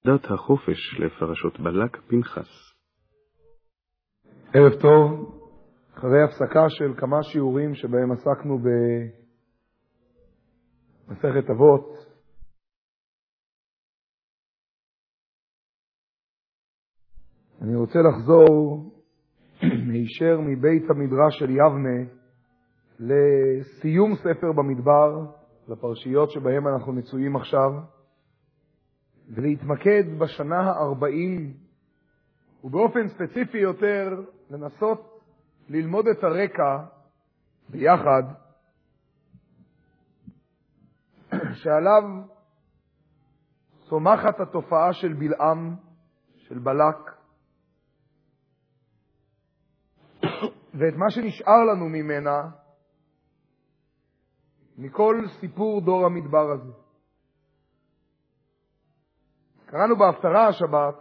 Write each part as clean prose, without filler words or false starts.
דת החופש לפרשות בלק פנחס. ערב טוב, אחרי הפסקה של כמה שיעורים שבהם עסקנו במסכת אבות, אני רוצה לחזור הישר מבית המדרש של יבנה לסיום ספר במדבר, לפרשיות שבהם אנחנו מצויים עכשיו, ולהתמקד בשנה ה-40, ובאופן ספציפי יותר לנסות ללמוד את הרקע ביחד, שעליו צומחת התופעה של בלעם, של בלק, ואת מה שנשאר לנו ממנה, מכל סיפור דור המדבר הזה. קראנו בהפטרה השבת,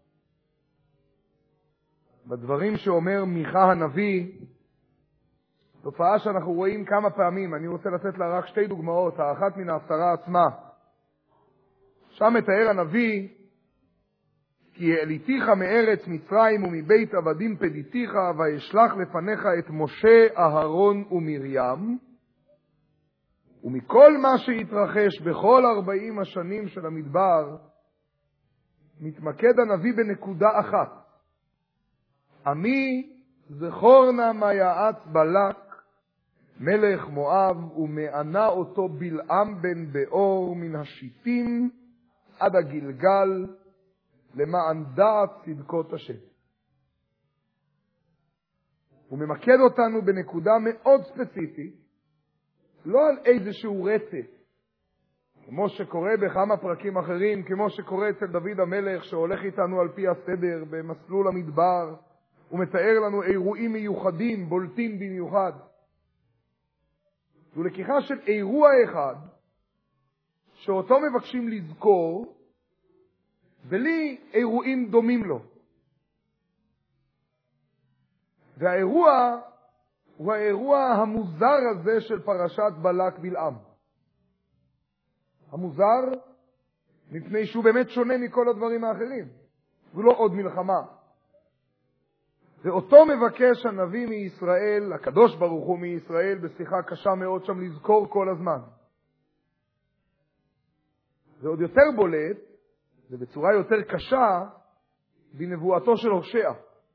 בדברים שאומר מיכה הנביא, תופעה שאנחנו רואים כמה פעמים. אני רוצה לתת לה רק שתי דוגמאות, האחת מן ההפטרה עצמה. שם מתאר הנביא, כי העליתיך מארץ מצרים ומבית עבדים פדיתיך, וישלח לפניך את משה, אהרון ומרים, ומכל מה שהתרחש בכל 40 השנים של המדבר, מתמקד הנביא בנקודה אחת. עמי זכורנה מה יעץ בלק מלך מואב, ומענה אותו בלעם בן באור מן השיטים עד הגלגל, למען דעת צדקות השם. הוא ממקד אותנו בנקודה מאוד ספציפית, לא על איזשהו רצף, כמו שקורה בכמה פרקים אחרים, כמו שקורה אצל דוד המלך שהולך איתנו על פי הסדר במסלול המדבר, הוא מתאר לנו אירועים מיוחדים, בולטים במיוחד. זו לקיחה של אירוע אחד, שאותו מבקשים לזכור, בלי אירועים דומים לו. והאירוע הוא האירוע המוזר הזה של פרשת בלק בלעם. המוזר מפני שהוא באמת שונה מכל הדברים האחרים. זו לא עוד מלחמה. ואותו מבקש הנביא מישראל, הקדוש ברוך הוא מישראל, בשיחה קשה מאוד שם לזכור כל הזמן. זה עוד יותר בולט, ובצורה יותר קשה, בנבואתו של הושע.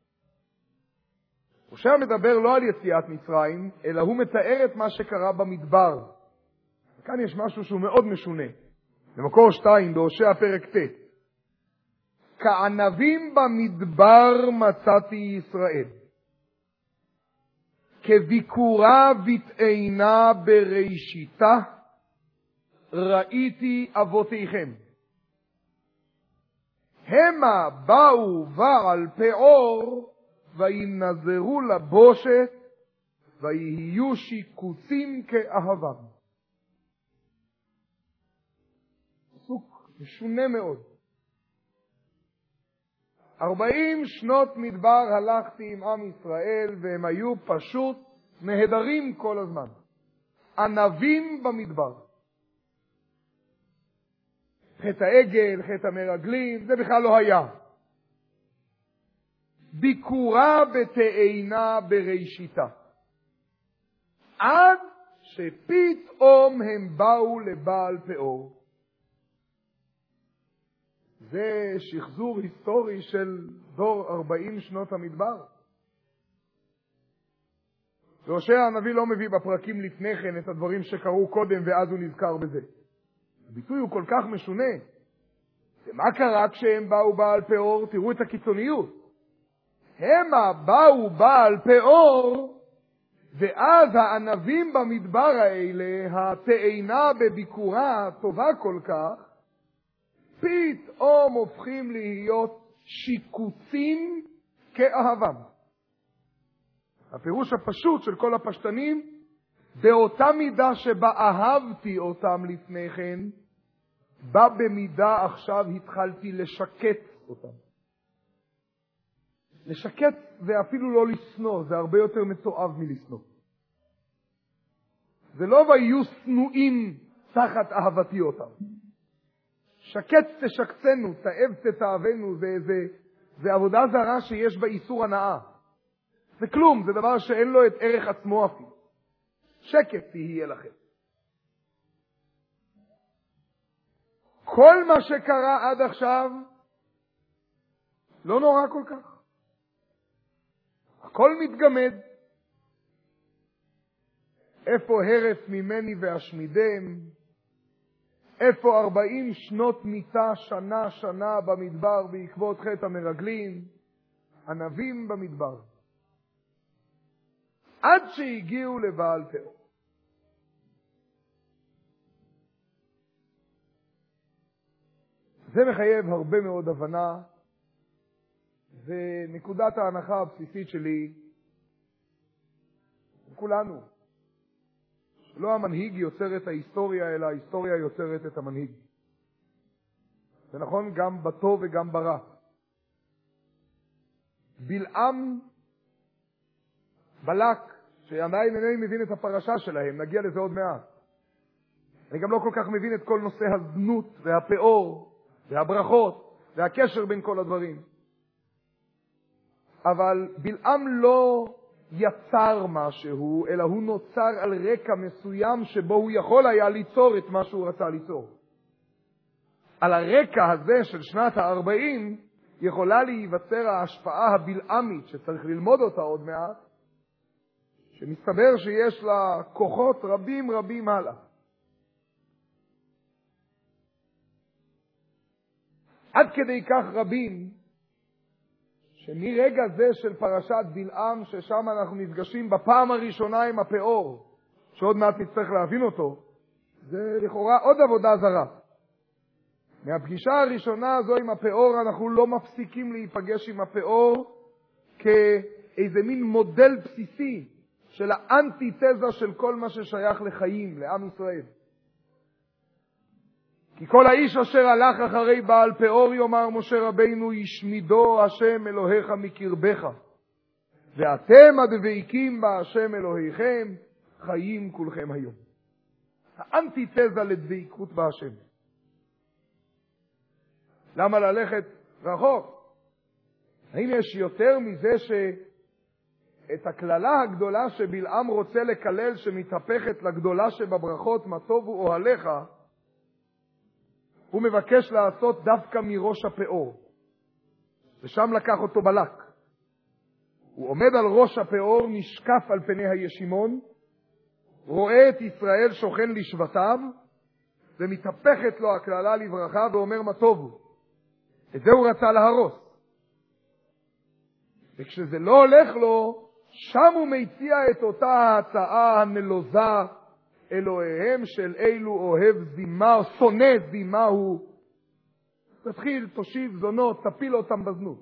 הושע מדבר לא על יציאת מצרים, אלא הוא מתאר את מה שקרה במדבר. כאן יש משהו שהוא מאוד משונה. במקור 2, בהושע פרק ט'. כענבים במדבר מצאתי ישראל, כביקורה ותאנה בראשיתה ראיתי אבותיכם. המה באו בעל פאור, וינזרו לבושת, ויהיו שיקוצים כאהבם. פסוק משונה מאוד. 40 שנות מדבר הלכתי עם עם ישראל, והם היו פשוט נהדרים כל הזמן. ענבים במדבר. חטא העגל, חטא המרגלים, זה בכלל לא היה. ביקורה בתאנה בראשיתה. עד שפתאום הם באו לבעל פאור. זה שחזור היסטורי של דור 40 שנות המדבר. והושע הנביא לא מביא בפרקים לפני כן את הדברים שקרו קודם ואז הוא נזכר בזה. הביטוי הוא כל כך משונה. ומה קרה כשהם באו בעל פאור? תראו את הקיצוניות. המה באו בעל פאור, ואז הענבים במדבר האלה, התאנה בביקורה טובה כל כך, פתאום הופכים להיות שיקוצים כאהבם. הפירוש הפשוט של כל הפשטנים, באותה מידה שבה אהבתי אותם לפני כן, בה במידה עכשיו התחלתי לשקט אותם. לשקט זה אפילו לא לשנוא, זה הרבה יותר מתועב מלשנוא. זה לא ויהיו שנואים תחת אהבתי אותם. שקץ תשקצנו, תאב תתאבנו, זה עבודה זרה שיש בה איסור הנאה. זה כלום, זה דבר שאין לו את ערך עצמו אפילו. שקט תהיה לכם. כל מה שקרה עד עכשיו לא נורא כל כך. הכל מתגמד. איפה הרס ממני והשמידם? איפה 40 שנות מיטה שנה במדבר בעקבות חטא המרגלים? ענבים במדבר. עד שהגיעו לבעל פאור. זה מחייב הרבה מאוד הבנה, ונקודת ההנחה הבסיסית שלי, כולנו, לא המנהיג יוצר את ההיסטוריה, אלא ההיסטוריה יוצרת את המנהיג. זה נכון גם בטוב וגם ברע. בלעם, בלק, שעדיין אינני מבין את הפרשה שלהם, נגיע לזה עוד מעט. אני גם לא כל כך מבין את כל נושא הזנות והפאור והברכות והקשר בין כל הדברים. אבל בלעם לא יצר משהו, אלא הוא נוצר על רקע מסוים שבו הוא יכול היה ליצור את מה שהוא רצה ליצור. על הרקע הזה של שנת ה-40 יכולה להיווצר ההשפעה הבלעמית שצריך ללמוד אותה עוד מעט, שמסתבר שיש לה כוחות רבים הלאה. עד כדי כך רבים, שמרגע זה של פרשת בלעם, ששם אנחנו נפגשים בפעם הראשונה עם הפאור, שעוד מעט נצטרך להבין אותו, זה לכאורה עוד עבודה זרה. מהפגישה הראשונה הזו עם הפאור, אנחנו לא מפסיקים להיפגש עם הפאור כאיזה מין מודל בסיסי של האנטיתזה של כל מה ששייך לחיים, לעם ישראל. כי כל האיש אשר הלך אחרי בעל פאור, יאמר משה רבינו, ישמידו השם אלוהיך מקרבך, ואתם הדבקים בה השם אלוהיכם, חיים כולכם היום. האנטיתזה לדבקות בהשם. למה ללכת רחוק? האם יש יותר מזה שאת הכללה הגדולה שבלעם רוצה לקלל, שמתהפכת לגדולה שבברכות, מה טובו אוהליך, הוא מבקש לעשות דווקא מראש הפאור. ושם לקח אותו בלק. הוא עומד על ראש הפאור, נשקף על פני הישימון, רואה את ישראל שוכן לשבטיו, ומתהפכת לו הכללה לברכה ואומר מה טובו. את זה הוא רצה להרוס. וכשזה לא הולך לו, שם הוא מציע את אותה ההצעה הנלוזה, אלוהיהם של אילו אוהב זימה, או שונא זימה הוא. תתחיל, תושיב זונות, תפיל אותם בזנות.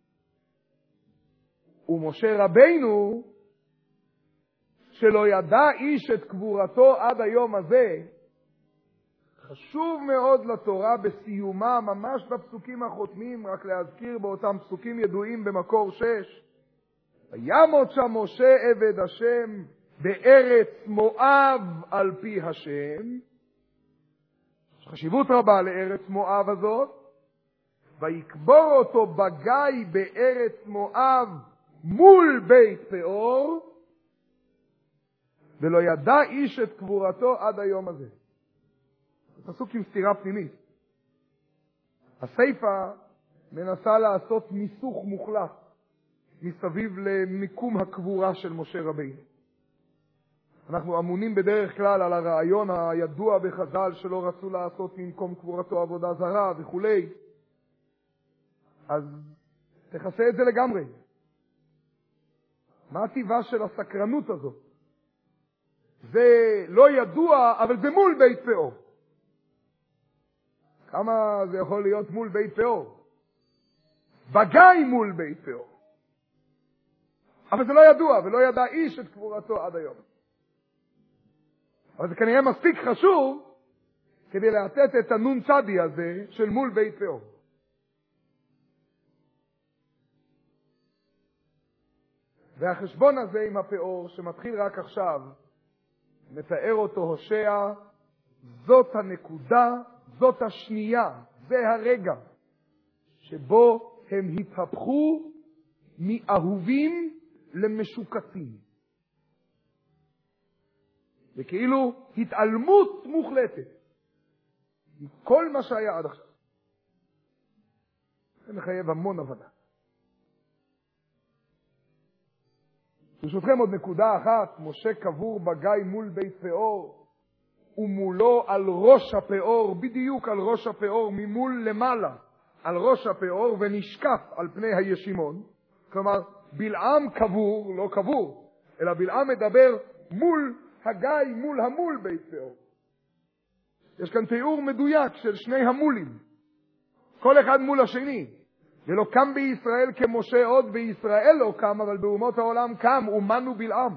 ומשה רבינו, שלא ידע איש את קבורתו עד היום הזה, חשוב מאוד לתורה בסיומה, ממש בפסוקים החותמים, רק להזכיר באותם פסוקים ידועים במקור 6, וימות שם משה עבד השם בארץ מואב על פי השם. יש חשיבות רבה לארץ מואב הזאת. ויקבור אותו בגיא בארץ מואב מול בית פאור, ולא ידע איש את קבורתו עד היום הזה. זה פסוק עם סתירה פנימית. הספר מנסה לעשות מיסוך מוחלט מסביב למיקום הקבורה של משה רבינו. אנחנו אמונים בדרך כלל על הרעיון הידוע בחז"ל שלא רצו לעשות ממקום קבורתו עבודה זרה וכו'. אז תכסה את זה לגמרי. מה הטבעה של הסקרנות הזאת? זה לא ידוע, אבל זה מול בית פאור. כמה זה יכול להיות מול בית פאור? בגיא מול בית פאור. אבל זה לא ידוע, ולא ידע איש את קבורתו עד היום. אבל זה כנראה מספיק חשוב כדי לתת את הנון צדי הזה של מול בית פאור. והחשבון הזה עם הפאור שמתחיל רק עכשיו, מתאר אותו הושע, זאת הנקודה, זאת השנייה, זה הרגע שבו הם התהפכו מאהובים למשוקצים. וכאילו התעלמות מוחלטת מכל מה שהיה עד עכשיו. זה מחייב המון הבנה. ברשותכם עוד נקודה אחת, משה קבור בגיא מול בית פאור, ומולו על ראש הפאור, בדיוק על ראש הפאור, ממול למעלה, על ראש הפאור, ונשקף על פני הישימון. כלומר, בלעם קבור, לא קבור, אלא בלעם מדבר מול הגיא, מול המול בית פאור. יש כאן תיאור מדויק של שני המולים, כל אחד מול השני. ולא קם בישראל כמשה עוד, בישראל לא קם, אבל באומות העולם קם, אומנו בלעם.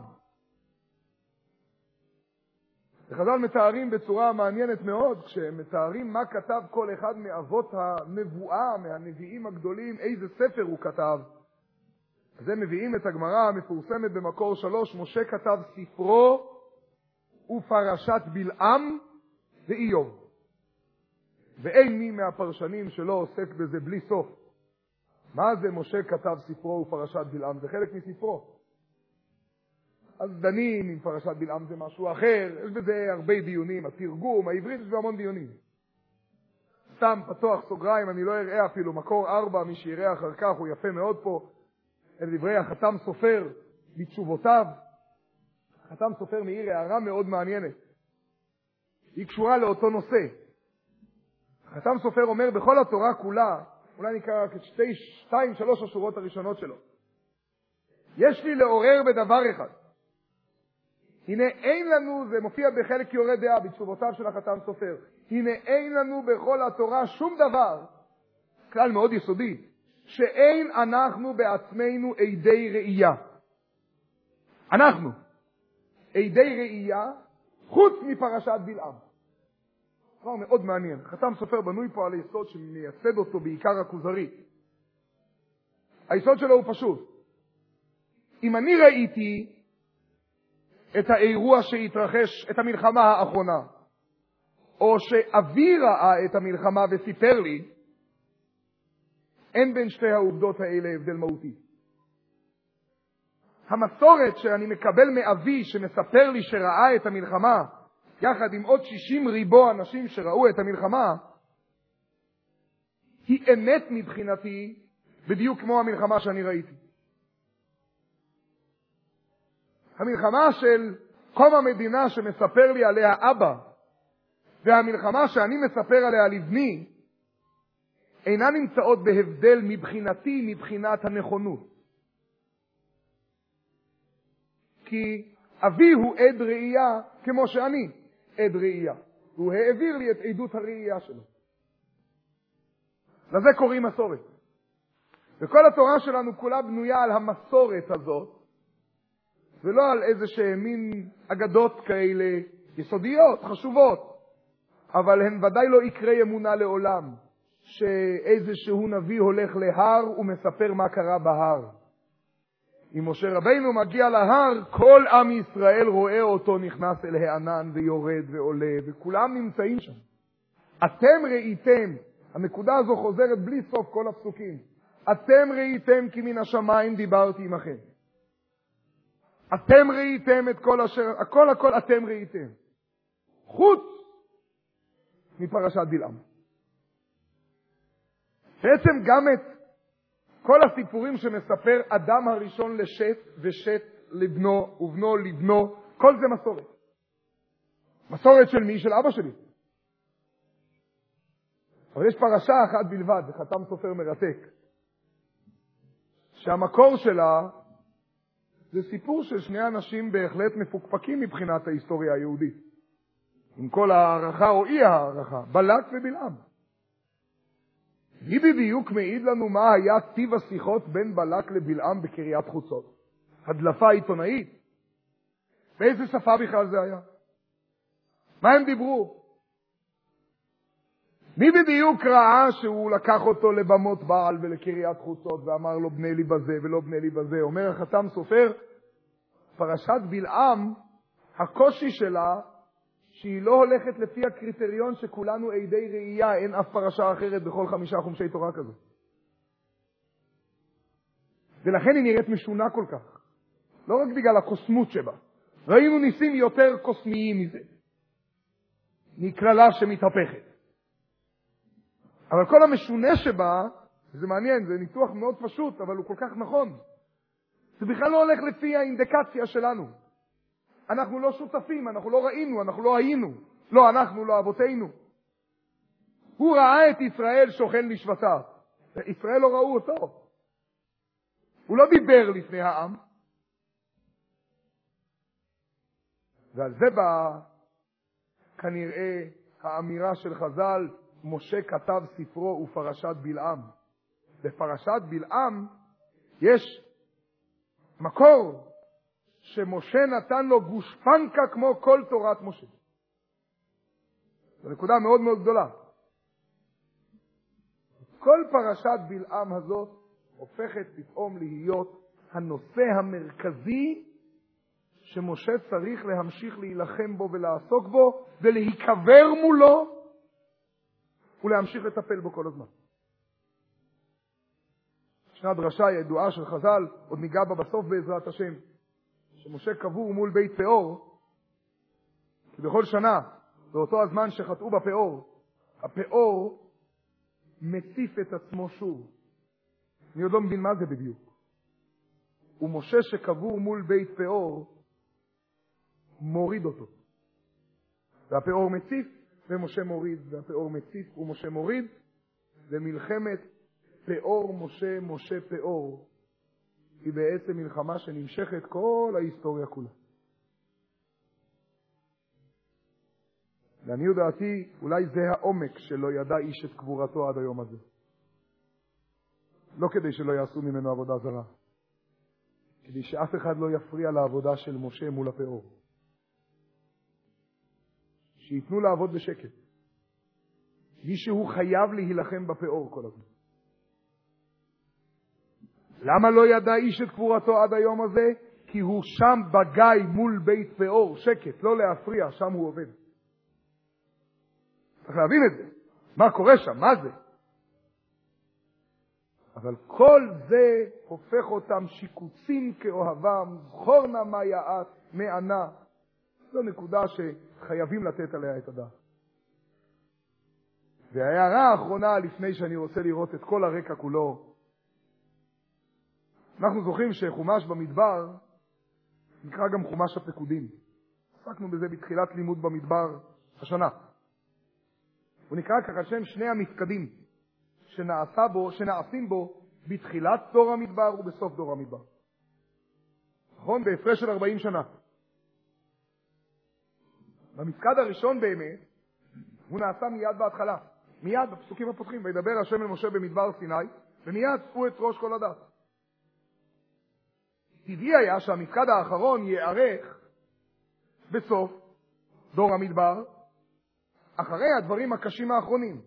וחז"ל מתארים בצורה מעניינת מאוד, כשהם מתארים מה כתב כל אחד מאבות הנבואה, מהנביאים הגדולים, איזה ספר הוא כתב. אז הם מביאים את הגמרא המפורסמת במקור 3, משה כתב ספרו ופרשת בלעם ואיוב. ואין מי מהפרשנים שלא עוסק בזה בלי סוף. מה זה משה כתב ספרו ופרשת בלעם? זה חלק מספרו. אז דנים עם פרשת בלעם זה משהו אחר, יש בזה הרבה דיונים, התרגום, העברית יש בהמון דיונים. סתם פתוח סוגריים, אני לא אראה אפילו, מקור 4, מי שיראה אחר כך, הוא יפה מאוד פה, אל דברי החתם סופר בתשובותיו. החתם סופר מעיר הערה מאוד מעניינת. היא קשורה לאותו נושא. החתם סופר אומר, בכל התורה כולה, אולי נקרא רק את 2-3 השורות הראשונות שלו. יש לי לעורר בדבר אחד. הנה אין לנו, זה מופיע בחלק יורה דעה בתשובותיו של החתם סופר, הנה אין לנו בכל התורה שום דבר, כלל מאוד יסודי, שאין אנחנו בעצמנו עדי ראייה. אנחנו עדי ראייה חוץ מפרשת בלעם. דבר מאוד מעניין. חתם סופר בנוי פה על היסוד שמייסד אותו בעיקר הכוזרי. היסוד שלו הוא פשוט. אם אני ראיתי את האירוע שהתרחש, את המלחמה האחרונה, או שאבי ראה את המלחמה וסיפר לי, אין בין שתי העובדות האלה הבדל מהותי. המסורת שאני מקבל מאבי שמספר לי שראה את המלחמה, יחד עם עוד 60 ריבו אנשים שראו את המלחמה, היא אמת מבחינתי בדיוק כמו המלחמה שאני ראיתי. המלחמה של קום המדינה שמספר לי עליה אבא, והמלחמה שאני מספר עליה לבני, אינה נמצאות בהבדל מבחינתי, מבחינת הנכונות. כי אבי הוא עד ראייה כמו שאני עד ראייה. והוא העביר לי את עדות הראייה שלו. לזה קוראים מסורת. וכל התורה שלנו כולה בנויה על המסורת הזאת, ולא על איזה מין אגדות כאלה יסודיות, חשובות. אבל הן ודאי לא יקרה אמונה לעולם, שאיזשהו נביא הולך להר ומספר מה קרה בהר. אם משה רבינו מגיע להר, כל עם ישראל רואה אותו נכנס אל הענן ויורד ועולה, וכולם נמצאים שם. אתם ראיתם, הנקודה הזו חוזרת בלי סוף כל הפסוקים, אתם ראיתם כי מן השמיים דיברתי עמכם. אתם ראיתם את כל אשר, הכל אתם ראיתם. חוץ מפרשת בלעם. בעצם גם את כל הסיפורים שמספר אדם הראשון לשת ושת לבנו ובנו לבנו, כל זה מסורת. מסורת של מי? של אבא שלי. אבל יש פרשה אחת בלבד, זה חתם סופר מרתק, שהמקור שלה זה סיפור של שני אנשים בהחלט מפוקפקים מבחינת ההיסטוריה היהודית. עם כל הערכה או אי הערכה, בלק ובלעם. מי בדיוק מעיד לנו מה היה טיב השיחות בין בלק לבלעם בקריית חוצות? הדלפה עיתונאית? באיזה שפה בכלל זה היה? מה הם דיברו? מי בדיוק ראה שהוא לקח אותו לבמות בעל ולקריית חוצות ואמר לו בני לי בזה ולא בני לי בזה? אומר החתם סופר, פרשת בלעם, הקושי שלה שהיא לא הולכת לפי הקריטריון שכולנו עדי ראייה, אין אף פרשה אחרת בכל 5 חומשי תורה כזו. ולכן היא נראית משונה כל כך. לא רק בגלל הקוסמות שבה. ראינו ניסים יותר קוסמיים מזה. מכללה שמתהפכת. אבל כל המשונה שבה, זה מעניין, זה ניתוח מאוד פשוט, אבל הוא כל כך נכון. זה בכלל לא הולך לפי האינדיקציה שלנו. אנחנו לא שותפים, אנחנו לא ראינו, אנחנו לא היינו. לא אנחנו, לא אבותינו. הוא ראה את ישראל שוכן לשבטיו. ישראל לא ראו אותו. הוא לא דיבר לפני העם. ועל זה בא כנראה האמירה של חז"ל, משה כתב ספרו ופרשת בלעם. בפרשת בלעם יש מקור שמשה נתן לו גושפנקה כמו כל תורת משה. זו נקודה מאוד מאוד גדולה. כל פרשת בלעם הזאת הופכת פתאום להיות הנושא המרכזי שמשה צריך להמשיך להילחם בו ולעסוק בו ולהיקבר מולו ולהמשיך לטפל בו כל הזמן. ישנה דרשה ידועה של חז"ל, עוד ניגע בה בסוף בעזרת השם, שמשה קבור מול בית פאור, כי בכל שנה, באותו הזמן שחטאו בפאור, הפאור מציף את עצמו שוב. אני עוד לא מבין מה זה בדיוק. ומשה שקבור מול בית פאור, מוריד אותו. והפאור מציף ומשה מוריד, והפאור מציף ומשה מוריד, ומלחמת פאור משה, משה פאור, היא בעצם מלחמה שנמשכת כל ההיסטוריה כולה. לעניות דעתי, אולי זה העומק שלא ידע איש את קבורתו עד היום הזה. לא כדי שלא יעשו ממנו עבודה זרה, כדי שאף אחד לא יפריע לעבודה של משה מול הפאור. שיתנו לעבוד בשקט. מישהו חייב להילחם בפאור כל הזמן. למה לא ידע איש את קבורתו עד היום הזה? כי הוא שם בגיא מול בית פאור, שקט, לא להפריע, שם הוא עובד. צריך להבין את זה. מה קורה שם? מה זה? אבל כל זה הופך אותם שיקוצים כאוהבם, זכור נא מה יעש מענה. זו נקודה שחייבים לתת עליה את הדעת. וההערה האחרונה, לפני שאני רוצה לראות את כל הרקע כולו, אנחנו זוכרים שחומש במדבר נקרא גם חומש הפקודים. עסקנו בזה בתחילת לימוד במדבר השנה. הוא נקרא כך על שם שני המפקדים שנעשים בו בתחילת דור המדבר ובסוף דור המדבר. נכון? בהפרש של 40 שנה. במפקד הראשון באמת, הוא נעשה מיד בהתחלה. מיד בפסוקים הפותחים, וידבר השם אל משה במדבר סיני, ומיד צפו את ראש כל הדת. טבעי היה שהמפקד האחרון יערך בסוף דור המדבר, אחרי הדברים הקשים האחרונים.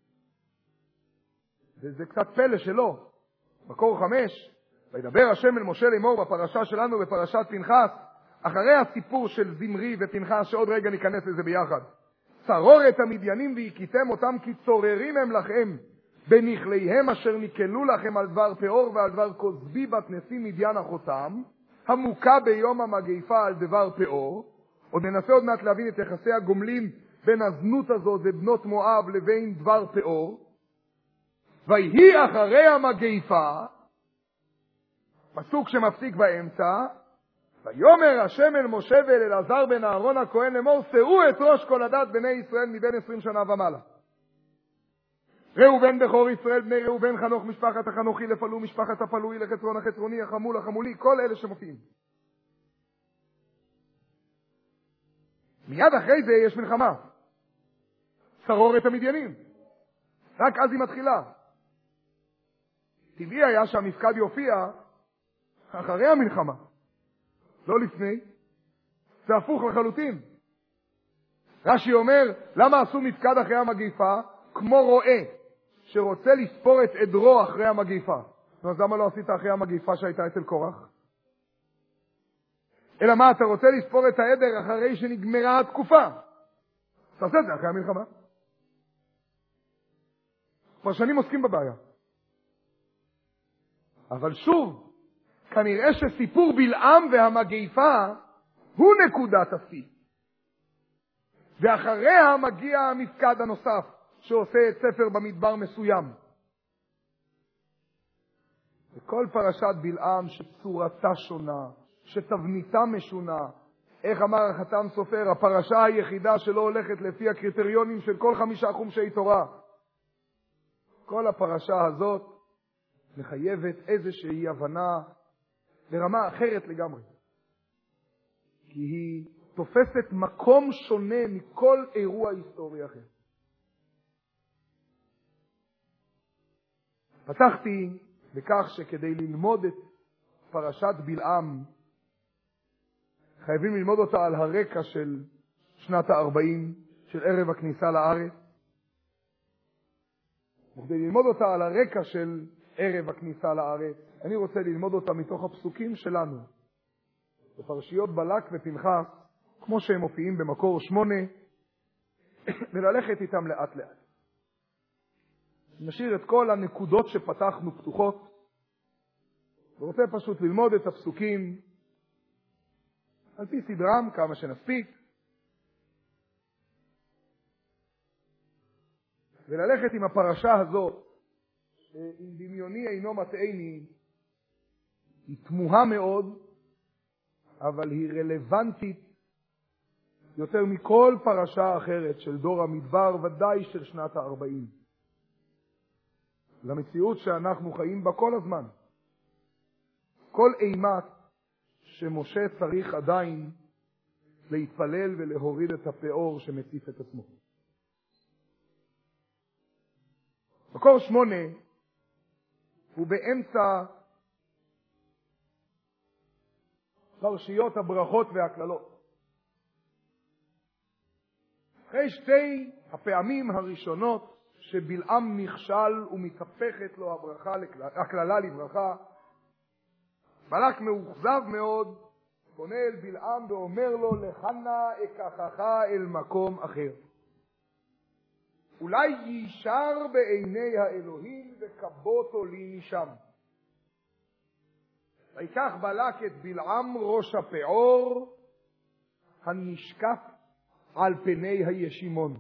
וזה קצת פלא שלא. מקור 5, וידבר השם אל משה לאמור בפרשה שלנו, בפרשת פנחס, אחרי הסיפור של זמרי ופנחס, שעוד רגע ניכנס לזה ביחד. צרור את המדיינים והכיתם אותם כי צוררים הם לכם, בנכליהם אשר ניקלו לכם על דבר פאור ועל דבר כוזבי בת נשיא מדיין אחותם, המוקה ביום המגפה על דבר פאור. עוד ננסה עוד מעט להבין את יחסי הגומלים בין הזנות הזאת ובנות מואב לבין דבר פאור. ויהי אחרי המגפה, פסוק שמפסיק באמצע, ויאמר השם אל משה ואל אלעזר בן אהרון הכהן לאמור, שאו את ראש כל הדת בני ישראל מבין 20 שנה ומעלה. ראובן בכור ישראל, בני ראובן, חנוך משפחת החנוכי, לפלו משפחת הפלוי, לחצרון החצרוני, החמול החמולי, כל אלה שמופיעים. מיד אחרי זה יש מלחמה. צרור את המדיינים. רק אז היא מתחילה. טבעי היה שהמפקד יופיע אחרי המלחמה. לא לפני. זה הפוך לחלוטין. רש"י אומר, למה עשו מפקד אחרי המגפה? כמו רועה שרוצה לספור את עדרו אחרי המגפה. אז למה לא עשית אחרי המגפה שהייתה אצל קורח? אלא מה, אתה רוצה לספור את העדר אחרי שנגמרה התקופה. תעשה את זה אחרי המלחמה. פרשנים עוסקים בבעיה. אבל שוב, כנראה שסיפור בלעם והמגפה הוא נקודת השיא. ואחריה מגיע המפקד הנוסף, שעושה את ספר במדבר מסוים. וכל פרשת בלעם שצורתה שונה, שתבניתה משונה, איך אמר החתם סופר, הפרשה היחידה שלא הולכת לפי הקריטריונים של כל 5 חומשי תורה. כל הפרשה הזאת מחייבת איזושהי הבנה ברמה אחרת לגמרי. כי היא תופסת מקום שונה מכל אירוע היסטורי אחר. פתחתי בכך שכדי ללמוד את פרשת בלעם, חייבים ללמוד אותה על הרקע של שנת ה-40, של ערב הכניסה לארץ. וכדי ללמוד אותה על הרקע של ערב הכניסה לארץ, אני רוצה ללמוד אותה מתוך הפסוקים שלנו, בפרשיות בלק ופנחס, כמו שהם מופיעים במקור 8, וללכת איתם לאט לאט. נשאיר את כל הנקודות שפתחנו פתוחות, ורוצה פשוט ללמוד את הפסוקים על פי סדרם כמה שנספיק, וללכת עם הפרשה הזאת, שאם דמיוני אינו מטעני, היא תמוהה מאוד, אבל היא רלוונטית יותר מכל פרשה אחרת של דור המדבר, ודאי של שנת ה-40. למציאות שאנחנו חיים בה כל הזמן. כל אימת שמשה צריך עדיין להתפלל ולהוריד את הפאור שמציף את עצמו. מקור 8 הוא באמצע פרשיות הברכות והכללות. אחרי 2 הפעמים הראשונות שבלעם נכשל ומתהפכת לו הכללה לברכה, בלק מאוכזב מאוד, פונה אל בלעם ואומר לו, לך נא אקחך אל מקום אחר. אולי יישר בעיני האלוהים וקבותו לי משם. ויקח בלק את בלעם ראש הפאור הנשקף על פני הישימון.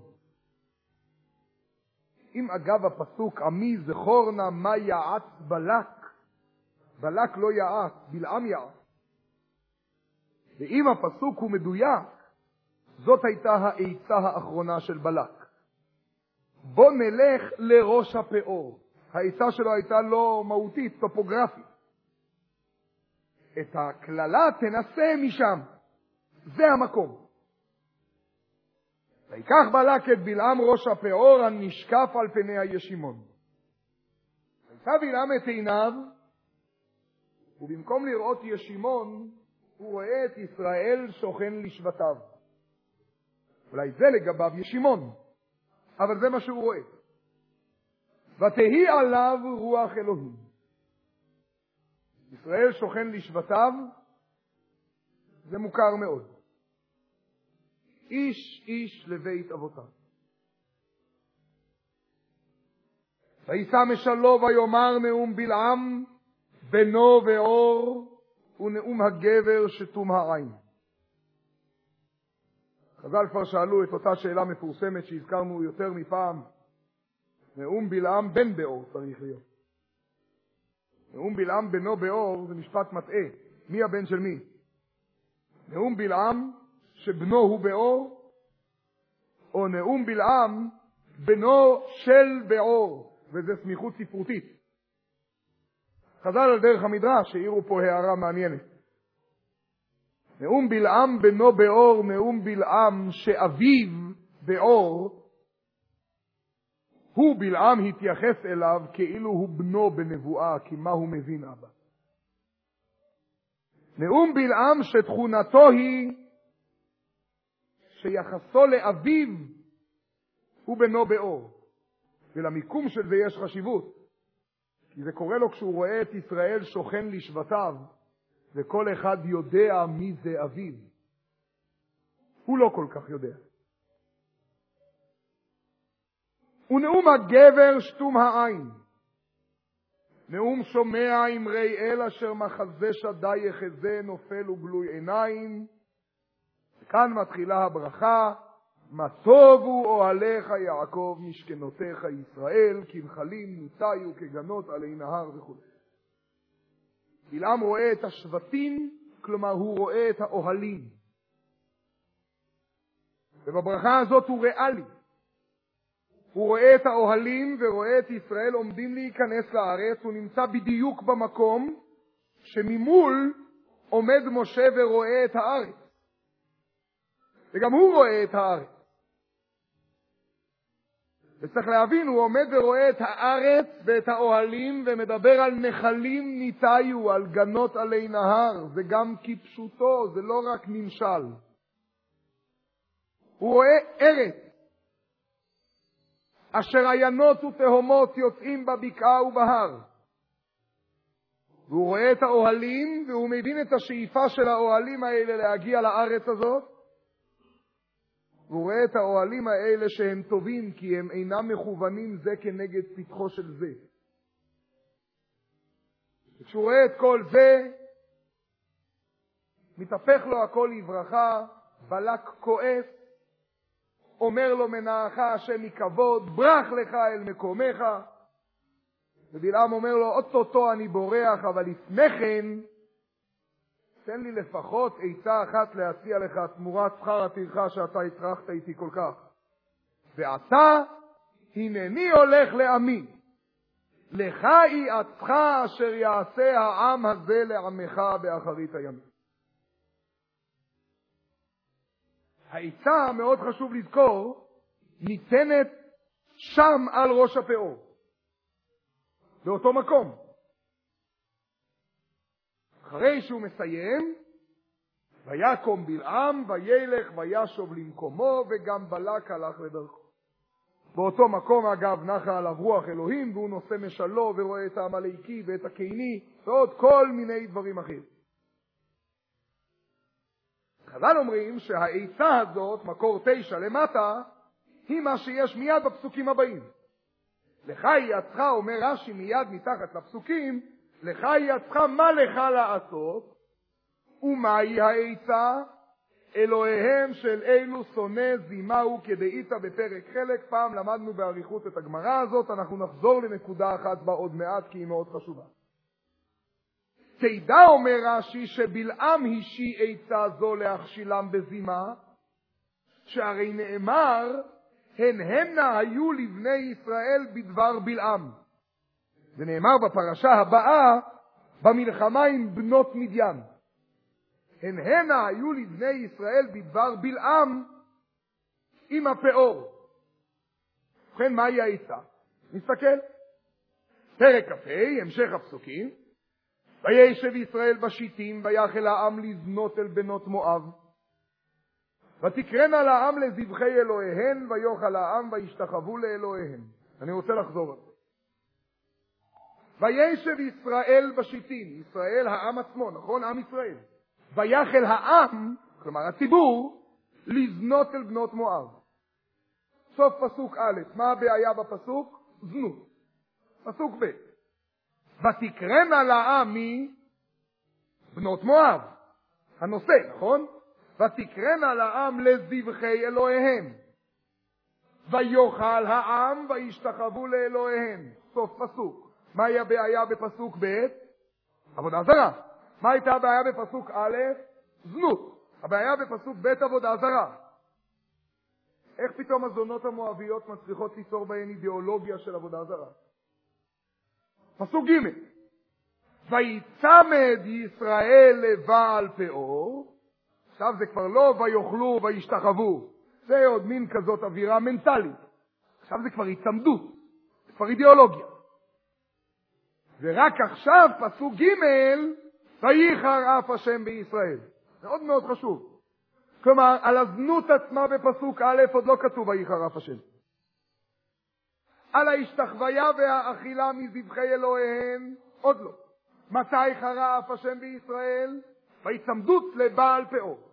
אם אגב הפסוק עמי זכור נא מה יעץ בלק, בלק לא יעץ, בלעם יעץ. ואם הפסוק הוא מדויק, זאת הייתה העצה האחרונה של בלק. בוא נלך לראש הפאור. העצה שלו הייתה לא מהותית, טופוגרפית. את הכללה תנסה משם. זה המקום. ויקח בלק את בלעם ראש הפאור הנשקף על פני הישימון. וישא בלעם את עיניו, ובמקום לראות ישימון, הוא רואה את ישראל שוכן לשבטיו. אולי זה לגביו ישימון, אבל זה מה שהוא רואה. ותהי עליו רוח אלוהים. ישראל שוכן לשבטיו, זה מוכר מאוד. איש איש לבית אבותיו. וישא משלו ויאמר נאום בלעם בנו ואור, ונאום הגבר שתום העין. חז"ל כבר שאלו את אותה שאלה מפורסמת שהזכרנו יותר מפעם. נאום בלעם בן באור צריך להיות. נאום בלעם בנו באור זה משפט מטעה. מי הבן של מי? נאום בלעם שבנו הוא באור, או נאום בלעם בנו של באור, וזה סמיכות ספרותית. חז"ל על דרך המדרש שהעירו פה הערה מעניינת. נאום בלעם בנו באור, נאום בלעם שאביו באור, הוא בלעם התייחס אליו כאילו הוא בנו בנבואה, כי מה הוא מבין אבא. נאום בלעם שתכונתו היא שיחסו לאביו הוא בנו באור. ולמיקום של זה יש חשיבות. כי זה קורה לו כשהוא רואה את ישראל שוכן לשבטיו, וכל אחד יודע מי זה אביו. הוא לא כל כך יודע. ונאום הגבר שתום העין. נאום שומע אמרי אל אשר מחזה שדי יחזה נופל וגלוי עיניים. וכאן מתחילה הברכה, מה טובו אוהליך יעקב משכנותיך ישראל, כנחלים ניטיו כגנות עלי נהר וכו'. בלעם רואה את השבטים, כלומר הוא רואה את האוהלים. ובברכה הזאת הוא ריאלי. הוא רואה את האוהלים ורואה את ישראל עומדים להיכנס לארץ, הוא נמצא בדיוק במקום שממול עומד משה ורואה את הארץ. וגם הוא רואה את הארץ. וצריך להבין, הוא עומד ורואה את הארץ ואת האוהלים ומדבר על נחלים ניטיו, על גנות עלי נהר. זה גם כפשוטו, זה לא רק נמשל. הוא רואה ארץ אשר עיינות ותהומות יוצאים בבקעה ובהר. והוא רואה את האוהלים והוא מבין את השאיפה של האוהלים האלה להגיע לארץ הזאת. והוא רואה את האוהלים האלה שהם טובים כי הם אינם מכוונים זה כנגד פתחו של זה. כשהוא רואה את כל זה, מתהפך לו הכל לברכה, בלק כועס, אומר לו מנעך השם מכבוד, ברח לך אל מקומך. ובלעם אומר לו, אוטוטו אני בורח, אבל לפני כן, תן לי לפחות עצה אחת להציע לך תמורת שכר הטרחה שאתה הצרכת איתי כל כך. ועתה, הנני הולך לעמי. לך יעצך אשר יעשה העם הזה לעמך באחרית הימים. העצה, מאוד חשוב לזכור, ניתנת שם על ראש הפאור. באותו מקום. אחרי שהוא מסיים, ויקום בלעם, וילך, וישוב למקומו, וגם בלק הלך לדרכו. באותו מקום, אגב, נחה עליו רוח אלוהים, והוא נושא משלו, ורואה את העמלקי ואת הקייני, ועוד כל מיני דברים אחרים. חז"ל אומרים שהעצה הזאת, מקור 9 למטה, היא מה שיש מיד בפסוקים הבאים. לך יעצך, אומר רש"י מיד מתחת לפסוקים, לך יעצך מה לך לעשות, ומהי העצה? אלוהיהם של אילו שונא זימהו כדאית בפרק חלק. פעם למדנו בעריכות את הגמרא הזאת, אנחנו נחזור לנקודה אחת בה עוד מעט כי היא מאוד חשובה. תדע אומר רש"י שבלעם השיא עצה זו להכשילם בזימה, שהרי נאמר הנה היו לבני ישראל בדבר בלעם. זה נאמר בפרשה הבאה במלחמה עם בנות מדיין. הנה היו לבני ישראל בדבר בלעם עם הפאור. ובכן, מהי העצה? נסתכל. פרק כ"ה, המשך הפסוקים. וישב ישראל בשיטים, ויחל העם לזנות אל בנות מואב. ותקרנה לעם לזבחי אלוהיהן, ויאכל העם וישתחוו לאלוהיהן. אני רוצה לחזור על זה. וישב ישראל בשיטים, ישראל העם עצמו, נכון? עם ישראל. ויחל העם, כלומר הציבור, לזנות אל בנות מואב. סוף פסוק א', מה הבעיה בפסוק? זנות. פסוק ב', ותקרנה לעם בנות מואב. הנושא, נכון? ותקרנה לעם לזבחי אלוהיהם. ויאכל העם וישתחוו לאלוהיהם. סוף פסוק. מהי הבעיה בפסוק ב'? עבודה זרה. מה הייתה הבעיה בפסוק א'? זנות. הבעיה בפסוק ב' עבודה זרה. איך פתאום הזונות המואביות מצליחות ליצור בהן אידיאולוגיה של עבודה זרה? פסוק ג', ויצמד ישראל לבעל פאור. עכשיו זה כבר לא ויאכלו וישתחוו. זה עוד מין כזאת אווירה מנטלית. עכשיו זה כבר הצמדות. זה כבר אידיאולוגיה. ורק עכשיו פסוק ג' וייחר אף השם בישראל. מאוד מאוד חשוב. כלומר, על הזנות עצמה בפסוק א' עוד לא כתוב וייחר אף השם. על ההשתחוויה והאכילה מזבחי אלוהיהם עוד לא. מתי חרה אף השם בישראל? בהצמדות לבעל פאור.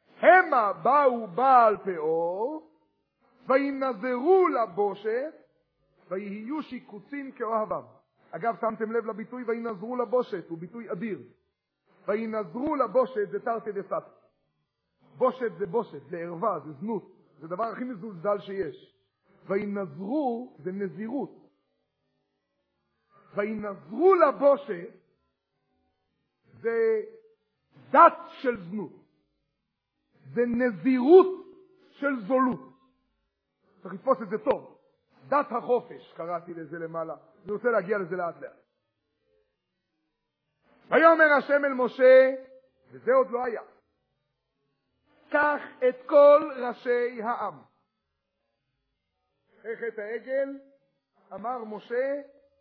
המה באו בעל פאור וינזרו לבושת ויהיו שיקוצים כאוהביו. אגב, שמתם לב לביטוי וינזרו לבושת, הוא ביטוי אדיר. וינזרו לבושת זה תרתי דסתרי. בושת זה בושת, זה ערווה, זה זנות, זה הדבר הכי מזולזל שיש. וינזרו זה נזירות. וינזרו לבושת זה דת של זנות. זה נזירות של זולות. צריך לתפוס את זה טוב. דת החופש, קראתי לזה למעלה. אני רוצה להגיע לזה לאט לאט. ויאמר השם אל משה, וזה עוד לא היה. קח את כל ראשי העם. אחרי חטא העגל אמר משה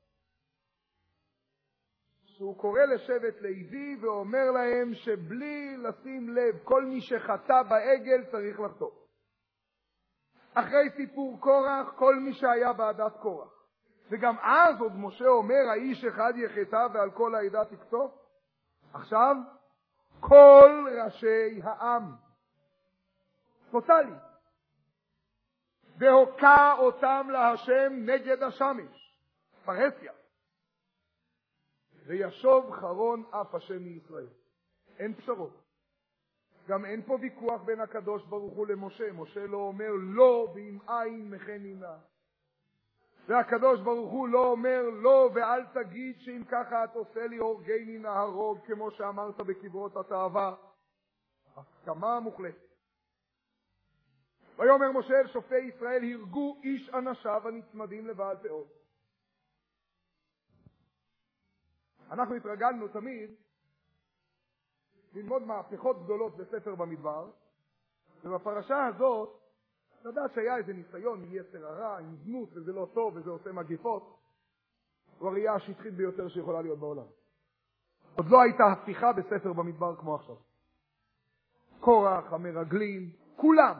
שהוא קורא לשבט לוי ואומר להם שבלי לשים לב כל מי שחטא בעגל צריך לחטוא. אחרי סיפור קורח כל מי שהיה בעדת קורח. וגם אז עוד משה אומר האיש אחד יחטא ועל כל העדה תקטוף. עכשיו כל ראשי העם טוטלי. והוקע אותם להשם נגד השמש. פרהסיה. וישוב חרון אף השם מישראל. אין פשרות. גם אין פה ויכוח בין הקדוש ברוך הוא למשה. משה לא אומר לא ואם אין מכן ימנע. והקדוש ברוך הוא לא אומר לא ואל תגיד שאם ככה את עושה לי הורגני נהרוג כמו שאמרת בקברות התאווה. הסכמה מוחלטת. ויאמר משה אל שופטי ישראל הרגו איש אנשיו הנצמדים לבעל פאות. אנחנו התרגלנו תמיד ללמוד מהפכות גדולות בספר במדבר, ובפרשה הזאת לדעת שהיה איזה ניסיון עם יצר הרע, עם זנות, וזה לא טוב וזה עושה מגיפות. הוא הראייה השטחית ביותר שיכולה להיות בעולם. עוד לא הייתה הפיכה בספר במדבר כמו עכשיו. קורח, המרגלים, כולם.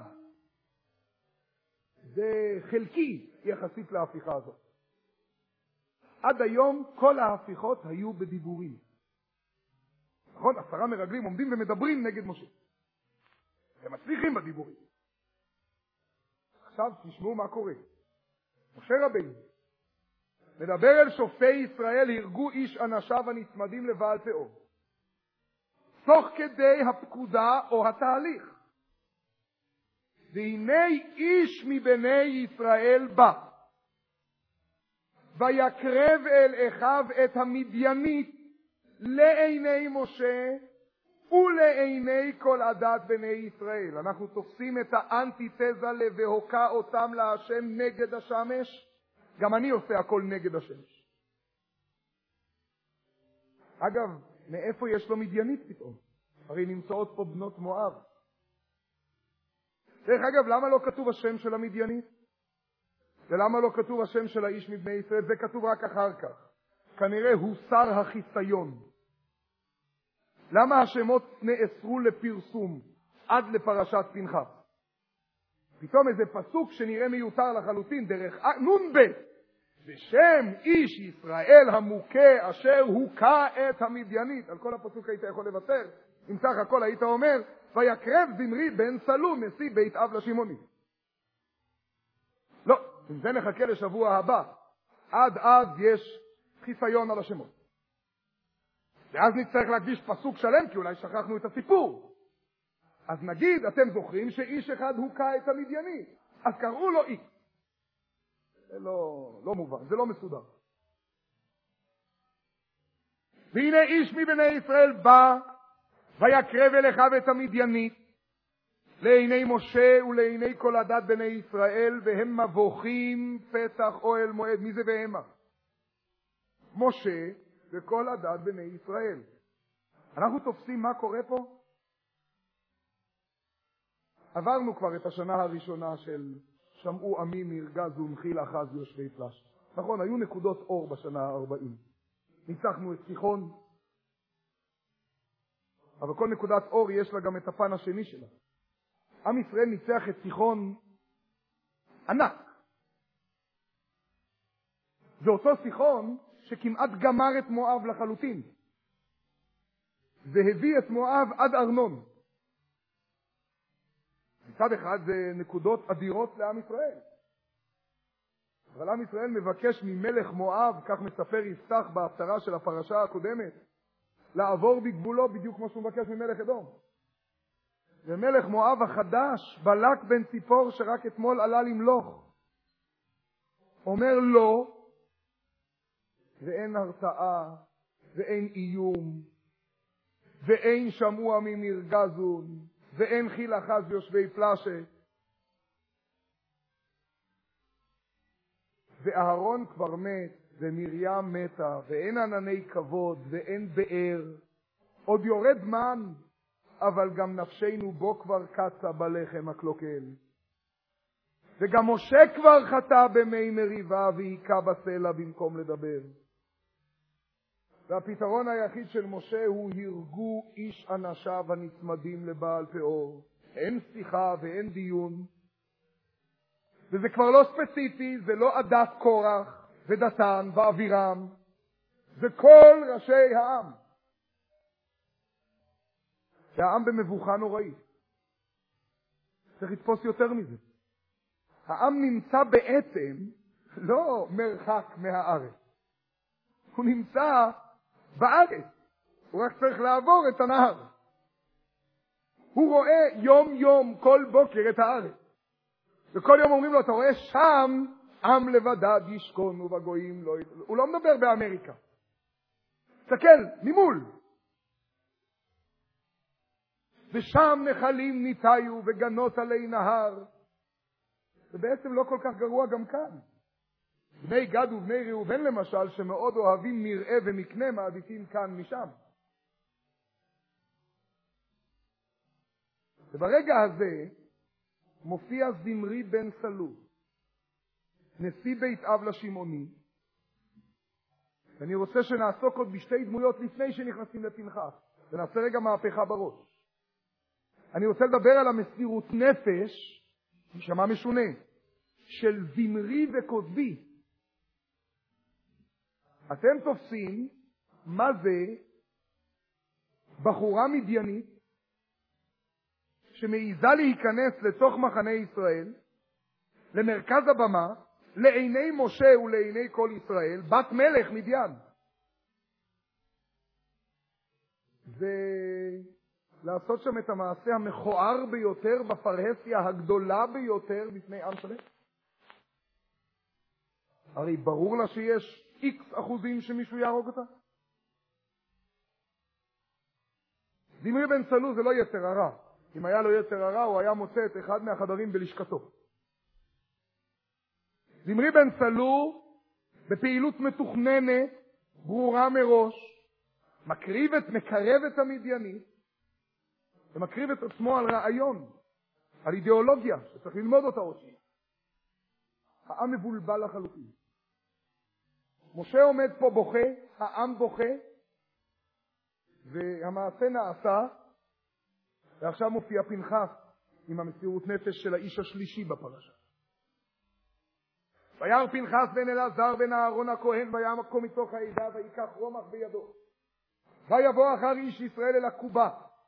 זה חלקי יחסית להפיכה הזאת. עד היום כל ההפיכות היו בדיבורים. נכון? 10 מרגלים עומדים ומדברים נגד משה. הם מצליחים בדיבורים. עכשיו תשמעו מה קורה. משה רבינו מדבר אל שופטי ישראל הרגו איש אנשיו הנצמדים לבעל פאות. תוך כדי הפקודה או התהליך. והנה איש מבני ישראל בא. ויקרב אל אחיו את המדיינית לעיני משה ולעיני כל עדת בני ישראל. אנחנו תופסים את האנטיתזה והוקע אותם להשם נגד השמש. גם אני עושה הכל נגד השמש. אגב, מאיפה יש לו מדיינית פתאום? הרי נמצאות פה בנות מואב. דרך אגב, למה לא כתוב השם של המדיינית? ולמה לא כתוב השם של האיש מבני ישראל? זה כתוב רק אחר כך. כנראה הוסר החיסיון. למה השמות נאסרו לפרסום עד לפרשת פנחס? פתאום איזה פסוק שנראה מיותר לחלוטין, דרך נון ב' בשם איש ישראל המוכה אשר הוקע את המדיינית. על כל הפסוק היית יכול לוותר. אם סך הכל היית אומר, ויקרב זמרי בן סלו נשיא בית אב לשמעוני. לא, אם זה נחכה לשבוע הבא. עד אז יש חיסיון על השמות. ואז נצטרך להקדיש פסוק שלם, כי אולי שכחנו את הסיפור. אז נגיד, אתם זוכרים שאיש אחד הוקע את המדיינית. אז קראו לו איקס. זה לא מובן, זה לא מסודר. והנה איש מבני ישראל בא, ויקרב אל אחיו את המדיינית, לעיני משה ולעיני כל עדת בני ישראל, והם מבוכים פתח אוהל מועד. מי זה והמה? משה וכל עדת בני ישראל. אנחנו תופסים מה קורה פה? עברנו כבר את השנה הראשונה של שמעו עמי מרגז ומחיל אחז יושבי פלש. נכון, היו נקודות אור בשנה ה-40. ניצחנו את סיחון, אבל כל נקודת אור יש לה גם את הפן השני שלה. עם ישראל ניצח את סיחון ענק. זה אותו סיחון שכמעט גמר את מואב לחלוטין. והביא את מואב עד ארנון. מצד אחד זה נקודות אדירות לעם ישראל. אבל עם ישראל מבקש ממלך מואב, כך מספר יפתח בהפטרה של הפרשה הקודמת, לעבור בגבולו בדיוק כמו שהוא מבקש ממלך אדום. ומלך מואב החדש, בלק בן ציפור, שרק אתמול עלה למלוך, אומר לא, ואין הרתעה, ואין איום, ואין שמוע ממרגזון, ואין חיל אחז יושבי פלשת. ואהרון כבר מת, ומרים מתה, ואין ענני כבוד, ואין באר. עוד יורד מן, אבל גם נפשנו בו כבר קצה בלחם הקלוקל. וגם משה כבר חטא במי מריבה, והיכה בסלע במקום לדבר. והפתרון היחיד של משה הוא הרגו איש אנשיו הנצמדים לבעל פאור. אין שיחה ואין דיון. וזה כבר לא ספציפי, זה לא עדת קורח ודתן ואבירם. זה כל ראשי העם. והעם במבוכה נוראית. צריך לתפוס יותר מזה. העם נמצא בעצם לא מרחק מהארץ. הוא נמצא בארץ. הוא רק צריך לעבור את הנהר. הוא רואה יום יום כל בוקר את הארץ. וכל יום אומרים לו, אתה רואה שם עם לבדד ישכון ובגויים לא... הוא לא מדבר באמריקה. תסתכל, ממול. ושם נחלים ניטיו וגנות עלי נהר. זה בעצם לא כל כך גרוע גם כאן. בני גד ובני ראובן למשל, שמאוד אוהבים מרעה ומקנה, מעדיפים כאן משם. וברגע הזה מופיע זמרי בן סלו, נשיא בית אב לשמעוני, ואני רוצה שנעסוק עוד בשתי דמויות לפני שנכנסים לפנחס, ונעשה רגע מהפכה בראש. אני רוצה לדבר על המסירות נפש, נשמע משונה, של זמרי וכוזבי. אתם תופסים מה זה בחורה מדיינית שמעיזה להיכנס לתוך מחנה ישראל, למרכז הבמה, לעיני משה ולעיני כל ישראל, בת מלך מדיין. זה לעשות שם את המעשה המכוער ביותר בפרהסיה הגדולה ביותר בפני עם שלם. הרי ברור לה שיש X אחוזים שמישהו יהרוג אותה. זמרי בן סלו זה לא יצר הרע. אם היה לו יצר הרע, הוא היה מוצא את אחד מהחדרים בלשכתו. זמרי בן סלו, בפעילות מתוכננת, ברורה מראש, מקרב את המדיינית, ומקריב את עצמו על רעיון, על אידיאולוגיה, שצריך ללמוד אותה עוד. העם מבולבל לחלוטין. משה עומד פה בוכה, העם בוכה, והמעשה נעשה, ועכשיו מופיע פנחס עם המסירות נפש של האיש השלישי בפרשה. וירא פנחס בן אלעזר בן אהרון הכהן ויקום מתוך העדה ויקח רומח בידו. ויבוא אחר איש ישראל אל הקובה.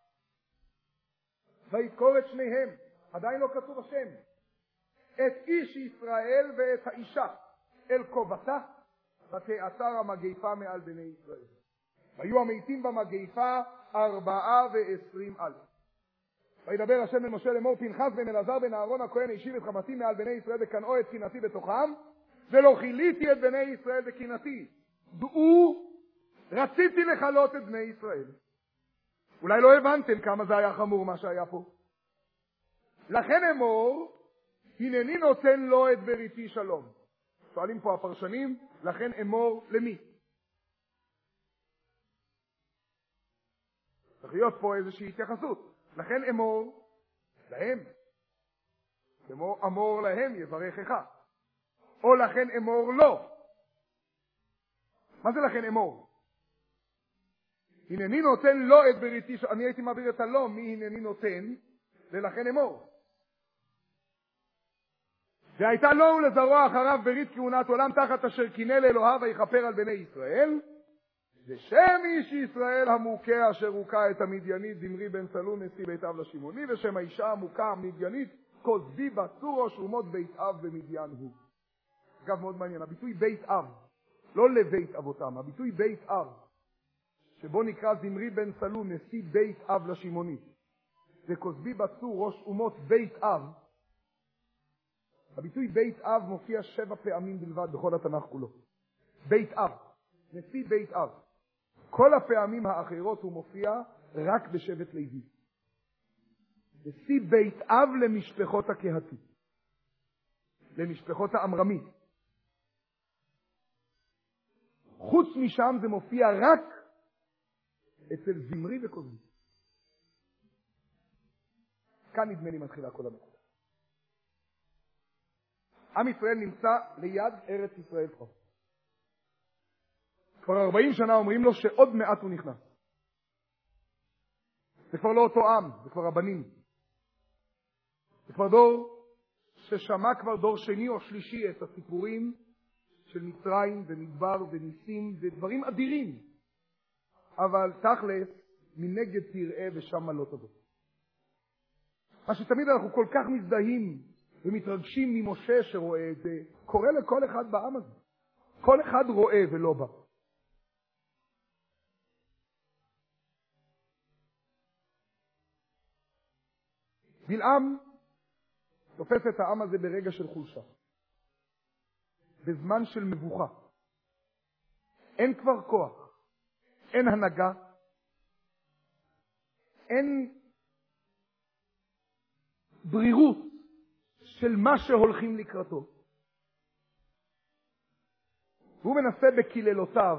וידקור את שניהם, עדיין לא כתוב השם, את איש ישראל ואת האישה אל קובתה, ותאסר המגפה מעל בני ישראל. והיו המתים במגפה 24,000. וידבר השם אל משה לאמור, פנחס בן אלעזר בן אהרון הכהן השיב את חמתי מעל בני ישראל וקנאו את קנאתי בתוכם, ולא חיליתי את בני ישראל בקנאתי. דעו, רציתי לחלות את בני ישראל. אולי לא הבנתם כמה זה היה חמור מה שהיה פה. לכן אמור, הנני נותן לו את בריתי שלום. שואלים פה הפרשנים, לכן אמור למי? צריך להיות פה איזושהי התייחסות. לכן אמור להם. כמו אמור להם יברכך. או לכן אמור לו. מה זה לכן אמור? הנני נותן לו את בריתי, אני הייתי מעביר את הלא, מי הנני נותן, ולכן אמור. והייתה לו ולזרוע אחריו ברית כהונת עולם תחת אשר קינא לאלוהיו ויכפר על בני ישראל, ושם איש ישראל המוכה אשר הוכה את המדיינית זמרי בן סלו נשיא בית אב לשמעוני, ושם האישה המוכה המדיינית כוזבי בת צורו שומות בית אב במדיין הוא. אגב, מאוד מעניין, הביטוי בית אב, לא לבית אבותם, הביטוי בית אב, שבו נקרא זמרי בן סלו נשיא בית אב לשמעונית, וכוזבי בצור ראש אומות בית אב, הביטוי בית אב מופיע 7 פעמים בלבד בכל התנ"ך כולו. בית אב, נשיא בית אב. כל הפעמים האחרות הוא מופיע רק בשבט לוי. נשיא בית אב למשפחות הקהתי, למשפחות האמרמית. חוץ משם זה מופיע רק אצל זמרי וכוזבי. כאן נדמה לי מתחילה כל המקום. עם ישראל נמצא ליד ארץ ישראל פה. כבר 40 שנה אומרים לו שעוד מעט הוא נכנס. זה כבר לא אותו עם, זה כבר הבנים. זה כבר דור ששמע כבר דור שני או שלישי את הסיפורים של מצרים ומדבר וניסים ודברים אדירים. אבל תכלס, מנגד תראה ושמה לא תבוא. מה שתמיד אנחנו כל כך מזדהים ומתרגשים ממשה שרואה את זה, קורה לכל אחד בעם הזה. כל אחד רואה ולא בא. בלעם תופס את העם הזה ברגע של חולשה, בזמן של מבוכה. אין כבר כוח, אין הנהגה, אין ברירות של מה שהולכים לקראתו. והוא מנסה בקללותיו,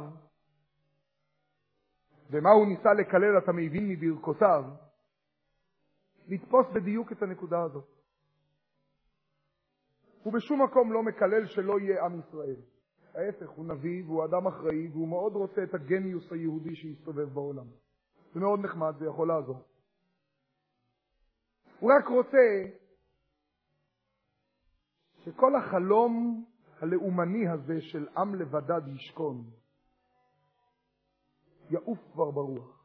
ומה הוא ניסה לקלל אתה מבין מברכותיו, לתפוס בדיוק את הנקודה הזאת. הוא בשום מקום לא מקלל שלא יהיה עם ישראל. ההפך, הוא נביא והוא אדם אחראי והוא מאוד רוצה את הגניוס היהודי שיסתובב בעולם. זה מאוד נחמד, זה יכול לעזור. הוא רק רוצה שכל החלום הלאומני הזה של עם לבדד ישכון יעוף כבר ברוח.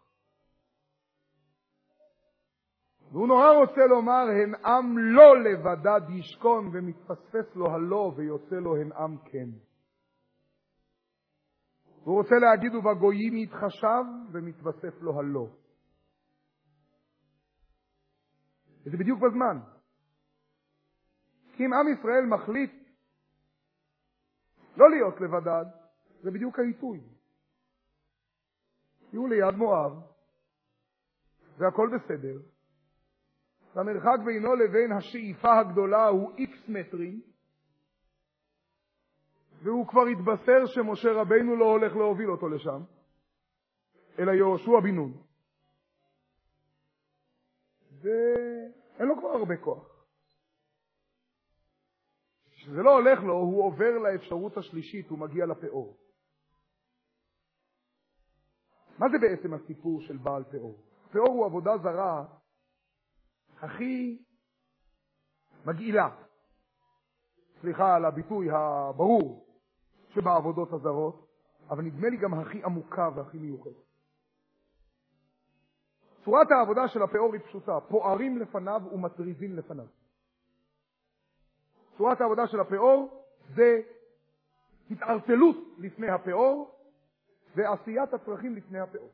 והוא נורא רוצה לומר, הן עם לא לבדד ישכון, ומתפספס לו הלא ויוצא לו הן עם כן. הוא רוצה להגיד, ובגויים יתחשב, ומתווסף לו הלא. וזה בדיוק בזמן. כי אם עם ישראל מחליט לא להיות לבדד, זה בדיוק העיתוי. יהיו ליד מואב, והכל בסדר, והמרחק בינו לבין השאיפה הגדולה הוא X מטרים, והוא כבר התבשר שמשה רבינו לא הולך להוביל אותו לשם, אלא יהושע בן נון. ואין לו כבר הרבה כוח. כשזה לא הולך לו, הוא עובר לאפשרות השלישית, הוא מגיע לפאור. מה זה בעצם הסיפור של בעל פאור? פאור הוא עבודה זרה הכי מגעילה. סליחה על הביטוי הברור שבעבודות הזרות, אבל נדמה לי גם הכי עמוקה והכי מיוחדת. צורת העבודה של הפאור היא פשוטה, פוערים לפניו ומטריזים לפניו. צורת העבודה של הפאור זה התערטלות לפני הפאור ועשיית הצרכים לפני הפאור.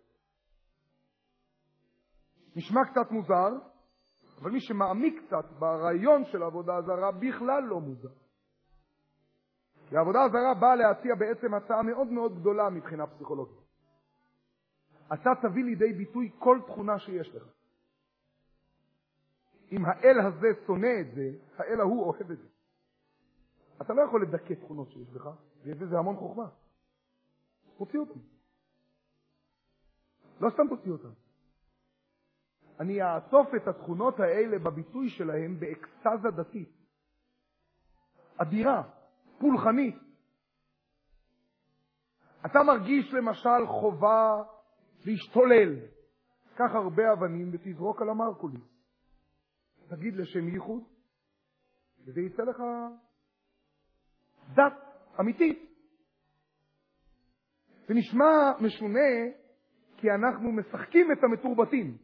נשמע קצת מוזר, אבל מי שמעמיק קצת ברעיון של העבודה הזרה בכלל לא מוזר. כי העבודה הזרה באה להציע בעצם הצעה מאוד מאוד גדולה מבחינה פסיכולוגית. אתה תביא לידי ביטוי כל תכונה שיש לך. אם האל הזה שונא את זה, האל ההוא אוהב את זה. אתה לא יכול לדכא תכונות שיש לך, ויש בזה המון חוכמה. תוציא אותם. לא סתם תוציא אותם. אני אעטוף את התכונות האלה בביטוי שלהם באקסטזה דתית. אדירה, פולחנית. אתה מרגיש למשל חובה להשתולל. קח הרבה אבנים ותזרוק על המרקוליס. תגיד לשם ייחוד, וזה יצא לך דת אמיתית. זה נשמע משונה כי אנחנו משחקים את המתורבתים.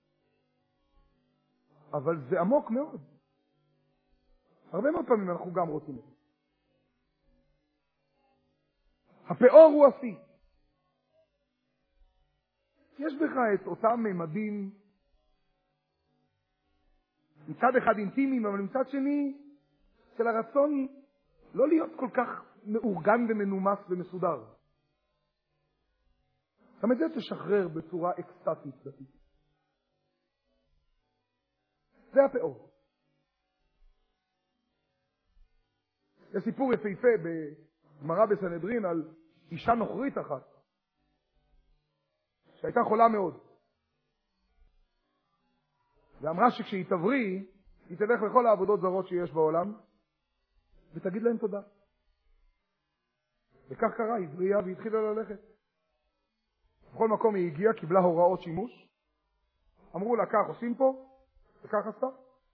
אבל זה עמוק מאוד. הרבה מאוד פעמים אנחנו גם רוצים את זה. הפאור הוא השיא. יש בך את אותם ממדים, מצד אחד אינטימיים, אבל מצד שני, של הרצון לא להיות כל כך מאורגן ומנומס ומסודר. גם את זה תשחרר בצורה אקסטטית דתית. זה הפאור. יש סיפור יפהפה בגמרא בסנהדרין על אישה נוכרית אחת, שהייתה חולה מאוד. ואמרה שכשהיא תבריא, היא תלך לכל העבודות זרות שיש בעולם, ותגיד להם תודה. וכך קרה, היא בריאה והתחילה ללכת. בכל מקום היא הגיעה, קיבלה הוראות שימוש. אמרו לה, כך עושים פה, וכך עשתה.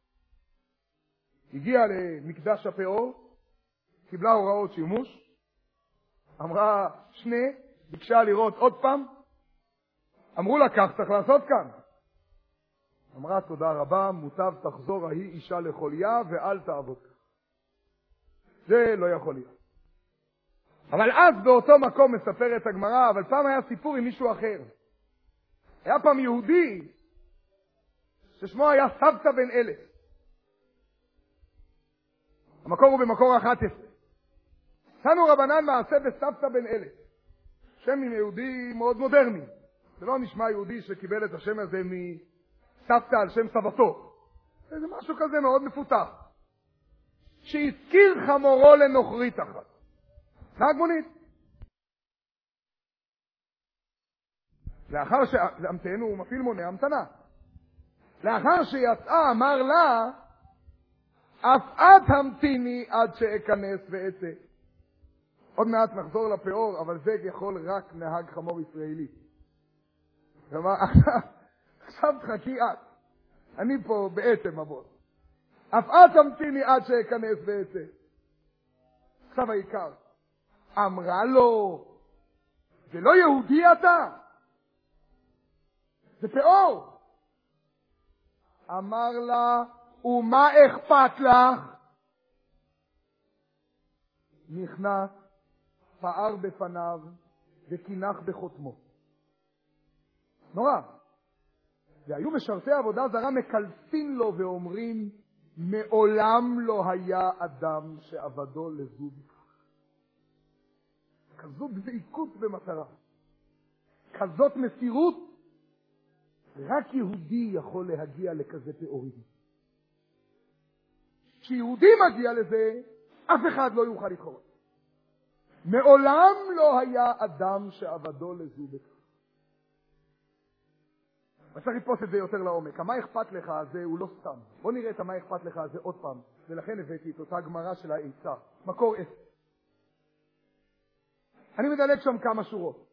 הגיעה למקדש הפאור, קיבלה הוראות שימוש, אמרה שני, ביקשה לראות עוד פעם, אמרו לה, כך צריך לעשות כאן. אמרה, תודה רבה, מוטב תחזור ההיא אישה לחוליה ואל תעבוד. זה לא יכול להיות. אבל אז באותו מקום מספרת הגמרא, אבל פעם היה סיפור עם מישהו אחר. היה פעם יהודי, ששמו היה סבתא בן 1000. המקור הוא במקור 11. תנו רבנן מעשה בסבתא בן 1000. שם יהודי מאוד מודרני. זה לא נשמע יהודי שקיבל את השם הזה מסבתא על שם סבתו. זה משהו כזה מאוד מפותח. שהזכיר חמורו לנוכרית אחת. נהג מונית. לאחר שהמתנו הוא מפעיל מונה המתנה. לאחר שיצאה אמר לה, אף את המתיני עד שאכנס ואצא. עוד מעט נחזור לפאור, אבל זה יכול רק נהג חמור ישראלי. כלומר, עכשיו תחכי את. אני פה בעצם אבות. אף את המתיני עד שאכנס ואצא. עכשיו העיקר. אמרה לו, זה לא יהודי אתה? זה פאור. אמר לה, ומה אכפת לך? נכנס, פער בפניו, וכינח בחותמו. נורא. והיו משרתי עבודה זרה מקלסים לו ואומרים, מעולם לא היה אדם שעבדו לזוג. כזאת דבקות במטרה. כזאת מסירות. רק יהודי יכול להגיע לכזה פאורים. כשיהודי מגיע לזה, אף אחד לא יוכל לקרוא. מעולם לא היה אדם שעבדו לזוג. צריך לתפוס את זה יותר לעומק. מה אכפת לך הזה הוא לא סתם. בוא נראה את מה אכפת לך הזה עוד פעם. ולכן הבאתי את אותה גמרא של העצה. מקור 10. אני מדלג שם כמה שורות.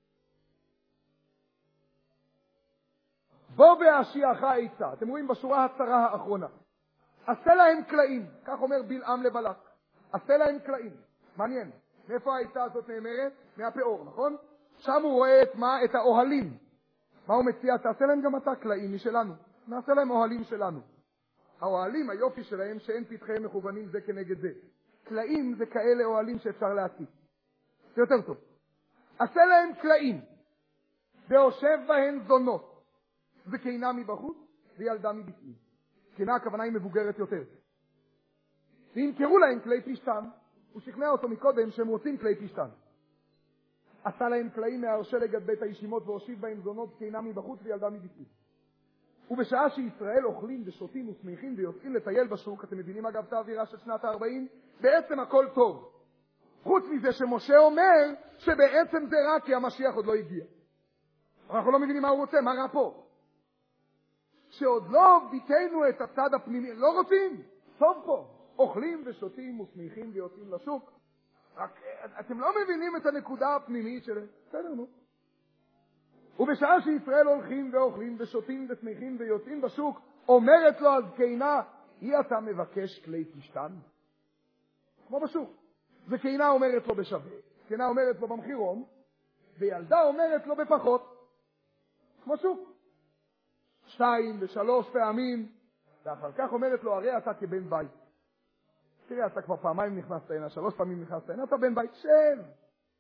בוא בהשיעך עצה. אתם רואים בשורה הצרה האחרונה. עשה להם קלעים. כך אומר בלעם לבלק. עשה להם קלעים. מעניין. מאיפה העצה הזאת נאמרת? מהפאור, נכון? שם הוא רואה את האוהלים. מה הוא מציע? תעשה להם גם אתה קלעים משלנו. נעשה להם אוהלים שלנו. האוהלים, היופי שלהם, שאין פתחיהם מכוונים זה כנגד זה. קלעים זה כאלה אוהלים שאפשר להציג. זה יותר טוב. עשה להם קלעים, והושב בהן זונות. זה קינה מבחוץ, וילדה מבפנים. קינה הכוונה היא מבוגרת יותר. וימכרו להם כלי פשטן. הוא שכנע אותו מקודם שהם רוצים כלי פשטן. עשה להם קלעים מהרשלג עד בית הישימות והושיב בהם זונות קינה מבחוץ וילדה מבפנים. ובשעה שישראל אוכלים ושותים ושמחים ויוצאים לטייל בשוק, אתם מבינים אגב את האווירה של שנת ה-40? בעצם הכל טוב. חוץ מזה שמשה אומר שבעצם זה רק כי המשיח עוד לא הגיע. אנחנו לא מבינים מה הוא רוצה, מה רע פה? שעוד לא ביטאנו את הצד הפנימי, לא רוצים, טוב פה. אוכלים ושותים ושמחים ויוצאים לשוק. רק אתם לא מבינים את הנקודה הפנימית שלהם. בסדר, נו. ובשעה שישראל הולכים ואוכלים ושותים ושמחים ויוצאים בשוק, אומרת לו הזקנה, היא אתה מבקש כלי פשטן? כמו בשוק. זקנה אומרת לו בשווה, זקנה אומרת לו במחירון, וילדה אומרת לו בפחות. כמו שוק. 2 ו3 פעמים, ואחר כך אומרת לו, הרי אתה כבן בית. תראה, אתה כבר פעמיים נכנסת הנה, 3 פעמים נכנסת הנה, אתה בן בית, שב.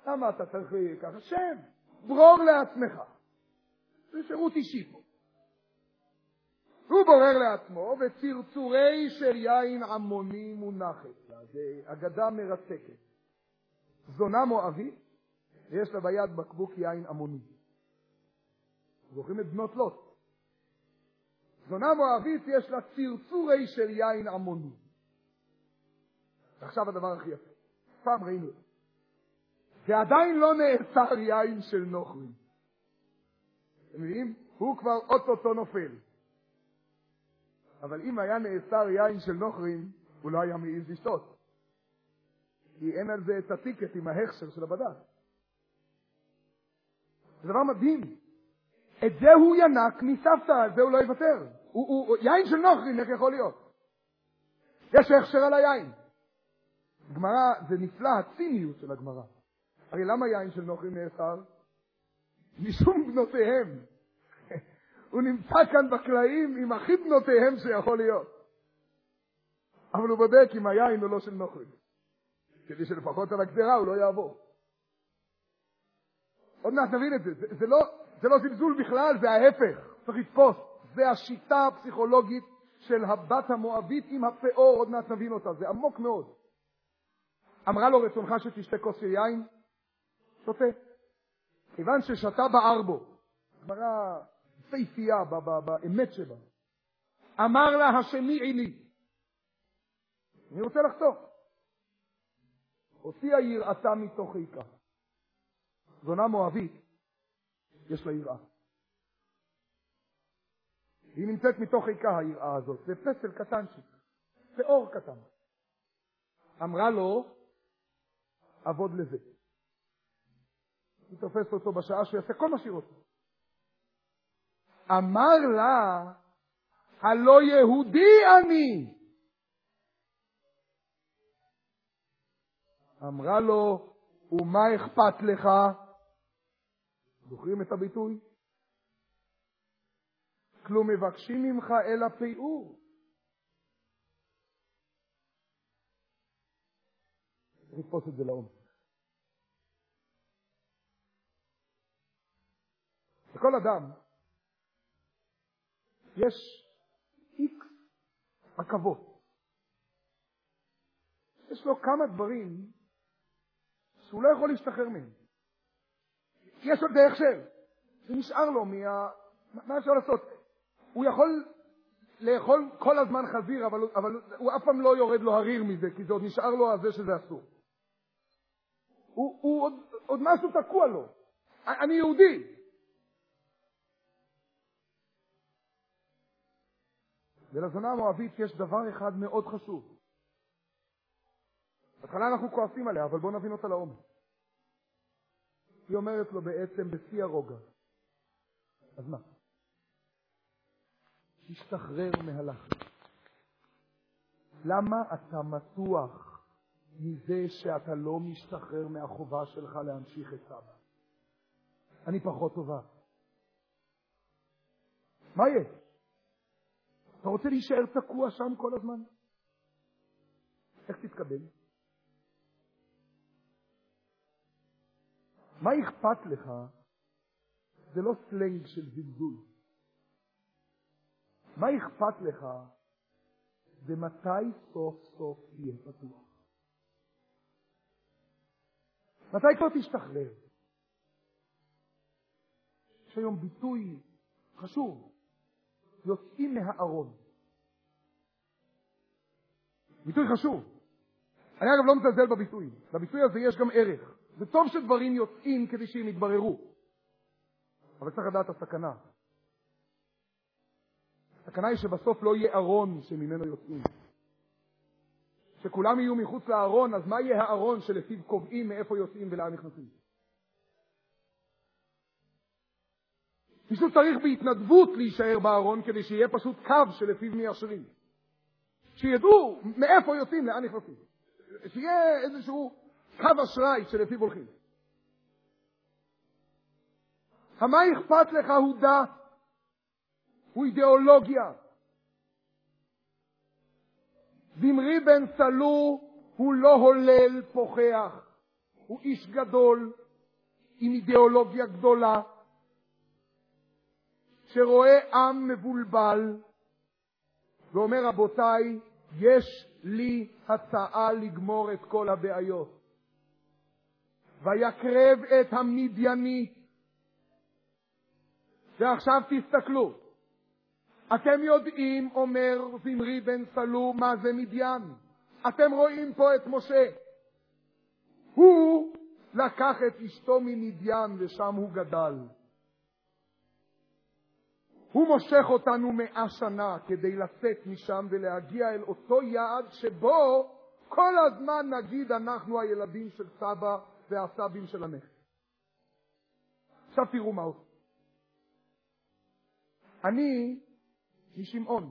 למה אתה צריך ככה? שם, ברור לעצמך. זה שירות אישי פה. הוא בורר לעצמו, וצרצורי של יין עמוני מונחת. זה אגדה מרתקת. זונה מואבית, ויש לה ביד בקבוק יין עמוני. זוכרים את בנות לוט. זונה מואבית יש לה צרצורי של יין עמוני. ועכשיו הדבר הכי יפה. פעם ראינו. זה עדיין לא נאסר יין של נוכרים. אתם מבינים? הוא כבר אוטוטו נופל. אבל אם היה נאסר יין של נוכרים, הוא לא היה מעיז לשתות. כי אין על זה את הטיקט עם ההכשר של הבד"ץ. זה דבר מדהים. את זה הוא ינק מסבתא, את זה הוא לא יוותר. יין של נוכרים, איך יכול להיות? יש הכשר על היין. גמרא, זה נפלא הציניות של הגמרא. הרי למה יין של נוכרים נאסר? משום בנותיהם. הוא נמצא כאן בקלעים עם הכי בנותיהם שיכול להיות. אבל הוא בודק אם היין הוא לא של נוכרים. כדי שלפחות על הגזרה הוא לא יעבור. עוד מעט נבין את זה. זה לא זלזול בכלל, זה ההפך. צריך לתפוס. זה השיטה הפסיכולוגית של הבת המואבית עם הפאור. עוד מעט נבין אותה. זה עמוק מאוד. אמרה לו, רצונך שתשתה כוס של יין? שותה. כיוון ששתה בער בו. אמרה פייפייה באמת שבה. אמר לה, השמיעי לי. אני רוצה לחתוך. הוציאה יראתה מתוך חיקה. זונה מואבית, יש לה יראה. היא נמצאת מתוך חיקה היראה הזאת. זה פסל קטנצ'יק. זה אור קטן. אמרה לו, עבוד לזה. היא תופסת אותו בשעה שיעשה כל מה שהיא רוצה. אמר לה, הלא יהודי אני. אמרה לו, ומה אכפת לך? זוכרים את הביטוי? כלום מבקשים ממך אלא פיעור. נתפוס את זה לעומק. לכל אדם יש איקס עקבות. יש לו כמה דברים שהוא לא יכול להשתחרר מהם. יש עוד דרך של. זה נשאר לו מה אפשר לעשות? הוא יכול לאכול כל הזמן חזיר, אבל הוא אף פעם לא יורד לו הריר מזה, כי זה עוד נשאר לו הזה שזה אסור. הוא עוד משהו תקוע לו. אני יהודי. ולזונה המואבית יש דבר אחד מאוד חשוב. בהתחלה אנחנו כועסים עליה, אבל בואו נבין אותה לעומק. היא אומרת לו בעצם בשיא הרוגע. אז מה? תשתחרר מהלחץ. למה אתה מתוח מזה שאתה לא משתחרר מהחובה שלך להמשיך את סבא? אני פחות טובה. מה יהיה? אתה רוצה להישאר תקוע שם כל הזמן? איך תתקבל? מה אכפת לך? זה לא סלנג של זלזול. מה אכפת לך? זה מתי סוף סוף תהיה פתוח. מתי כבר תשתחרר? יש היום ביטוי חשוב. יוצאים מהארון. ביטוי חשוב. אני אגב לא מזלזל בביטוי. בביטוי הזה יש גם ערך. זה טוב שדברים יוצאים כדי שהם יתבררו. אבל צריך לדעת הסכנה. הסכנה היא שבסוף לא יהיה ארון שממנו יוצאים. שכולם יהיו מחוץ לארון, אז מה יהיה הארון שלפיו קובעים מאיפה יוצאים ולאן נכנסים? מישהו צריך בהתנדבות להישאר בארון כדי שיהיה פשוט קו שלפיו מיישרים. שידעו מאיפה יוצאים, לאן נכנסים. שיהיה איזשהו קו אשראי שלפיו הולכים. מה אכפת לך הוא דת, הוא אידיאולוגיה. זמרי בן סלו הוא לא הולל פוחח, הוא איש גדול, עם אידיאולוגיה גדולה, שרואה עם מבולבל, ואומר, רבותיי, יש לי הצעה לגמור את כל הבעיות. ויקרב את המדייני. ועכשיו תסתכלו. אתם יודעים, אומר זמרי בן סלו, מה זה מדיין. אתם רואים פה את משה. הוא לקח את אשתו ממדיין ושם הוא גדל. הוא מושך אותנו 100 שנה כדי לצאת משם ולהגיע אל אותו יעד שבו כל הזמן נגיד אנחנו הילדים של סבא והסבים של הנכד. עכשיו תראו מה עושה. אני משמעון.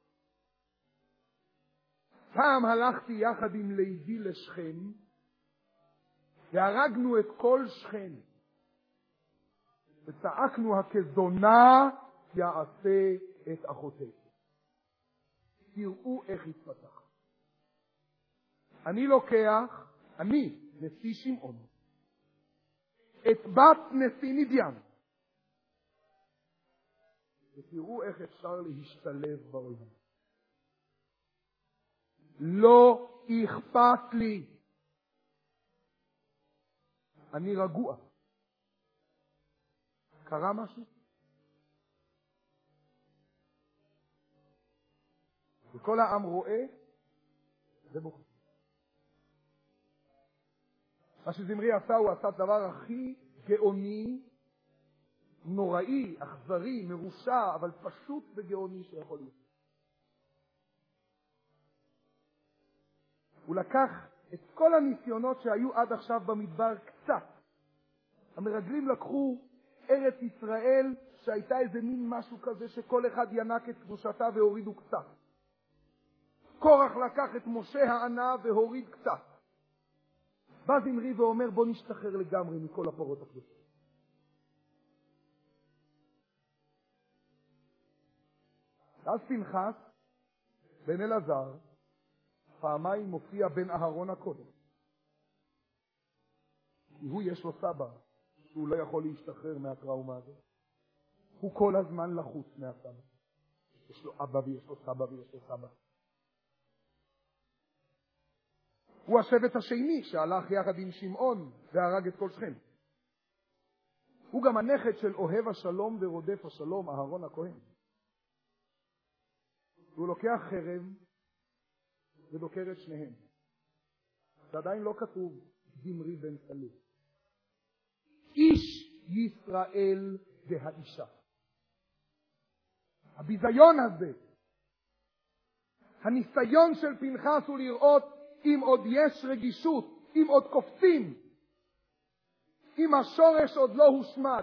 פעם הלכתי יחד עם לידי לשכם והרגנו את כל שכם וצעקנו הכזונה יעשה את אחותיו. תראו איך התפתח. אני לוקח, נשיא שמעון, את בת נשיא מדיין, ותראו איך אפשר להשתלב בעולם. לא אכפת לי. אני רגוע. קרה משהו? וכל העם רואה, זה בוחר. מה שזמרי עשה, הוא עשה דבר הכי גאוני, נוראי, אכזרי, מרושע, אבל פשוט וגאוני שיכול להיות. הוא לקח את כל הניסיונות שהיו עד עכשיו במדבר קצת. המרגלים לקחו ארץ ישראל שהייתה איזה מין משהו כזה שכל אחד ינק את קדושתה והורידו קצת. קורח לקח את משה הענה והוריד קצת. בא זמרי ואומר בוא נשתחרר לגמרי מכל הפרות הקדושות. אז פנחס בן אלעזר פעמיים מופיע בן אהרון הקודם. כי הוא יש לו סבא שהוא לא יכול להשתחרר מהטראומה הזאת. הוא כל הזמן לחוץ מהסבא. יש לו אבא ויש לו סבא ויש לו סבא. הוא השבט השני שהלך יחד עם שמעון והרג את כל שכם. הוא גם הנכד של אוהב השלום ורודף השלום, אהרון הכהן. הוא לוקח חרב ודוקר את שניהם. זה עדיין לא כתוב זמרי בן סלו. איש ישראל והאישה. הביזיון הזה, הניסיון של פנחס הוא לראות אם עוד יש רגישות, אם עוד קופצים, אם השורש עוד לא הושמד.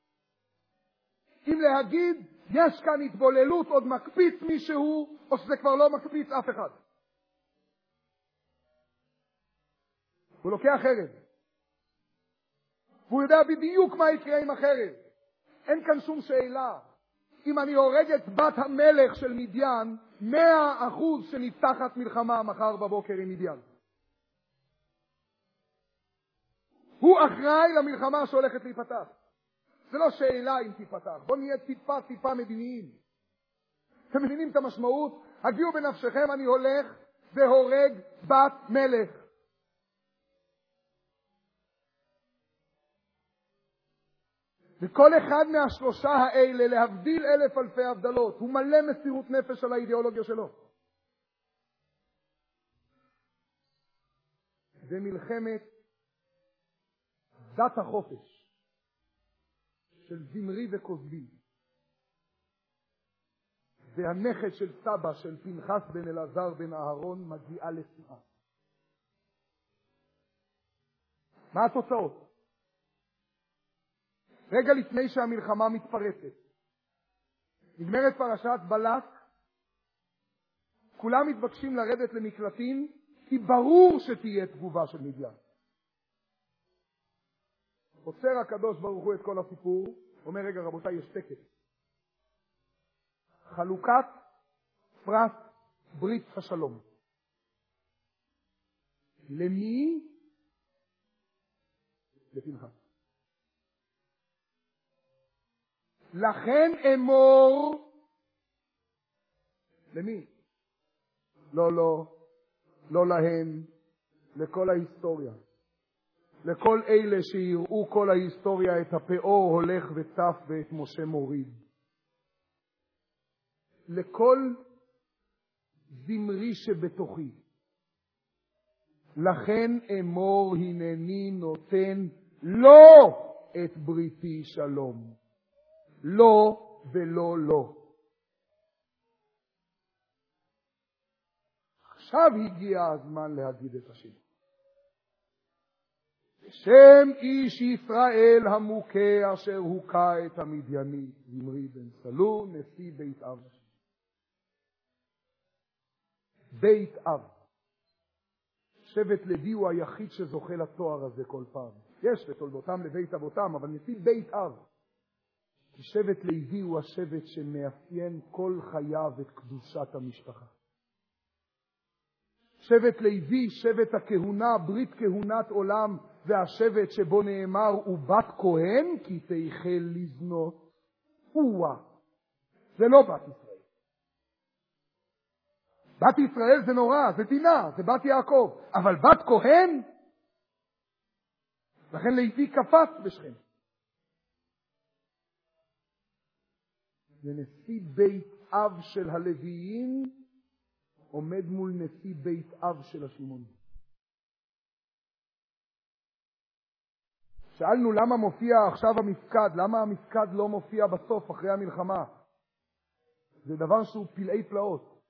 אם להגיד, יש כאן התבוללות, עוד מקפיץ מישהו, או שזה כבר לא מקפיץ אף אחד. הוא לוקח חרב. והוא יודע בדיוק מה יקרה עם החרב. אין כאן שום שאלה. אם אני הורג את בת המלך של מדיין, 100% שנפתחת מלחמה מחר בבוקר עם מדיין. הוא אחראי למלחמה שהולכת להיפתח. זה לא שאלה אם תיפתח. בוא נהיה טיפה מדיניים. אתם מבינים את המשמעות? הגיעו בנפשכם, אני הולך והורג בת מלך. וכל אחד מהשלושה האלה, להבדיל 1,000 אלפי הבדלות, הוא מלא מסירות נפש על האידיאולוגיה שלו. זה מלחמת דת החופש של זמרי וכוזבי. והנכד של סבא של פנחס בן אלעזר בן אהרון מגיעה לשנאה. מה התוצאות? רגע לפני שהמלחמה מתפרצת, נגמרת פרשת בלק, כולם מתבקשים לרדת למקלטים, כי ברור שתהיה תגובה של מדיין. עוצר הקדוש ברוך הוא את כל הסיפור, אומר רגע רבותיי, יש טקס. חלוקת פרס ברית השלום. למי? לפנחס. לכן אמור, למי? לא להם, לכל ההיסטוריה. לכל אלה שיראו כל ההיסטוריה את הפאור הולך וצף ואת משה מוריד. לכל זמרי שבתוכי. לכן אמור הנני נותן לא את בריתי שלום. לא ולא לא. עכשיו הגיע הזמן להגיד את השם. שם איש ישראל המוכה אשר הוכה את המדייני, זמרי בן סלו, נשיא בית אב. בית אב. שבט לוי הוא היחיד שזוכה לתואר הזה כל פעם. יש ותולדותם לבית אבותם, אבל נשיא בית אב. כי שבט לוי הוא השבט שמאפיין כל חייו את קדושת המשפחה. שבט לוי, שבט הכהונה, ברית כהונת עולם, זה השבט שבו נאמר, ובת כהן כי תיכל לזנות. זה לא בת ישראל. בת ישראל זה נורא, זה דינה, זה בת יעקב. אבל בת כהן, לכן לוי קפץ בשכם. ונשיא בית אב של הלוויים עומד מול נשיא בית אב של השמעונים. שאלנו למה מופיע עכשיו המפקד, למה המפקד לא מופיע בסוף אחרי המלחמה. זה דבר שהוא פלאי פלאות.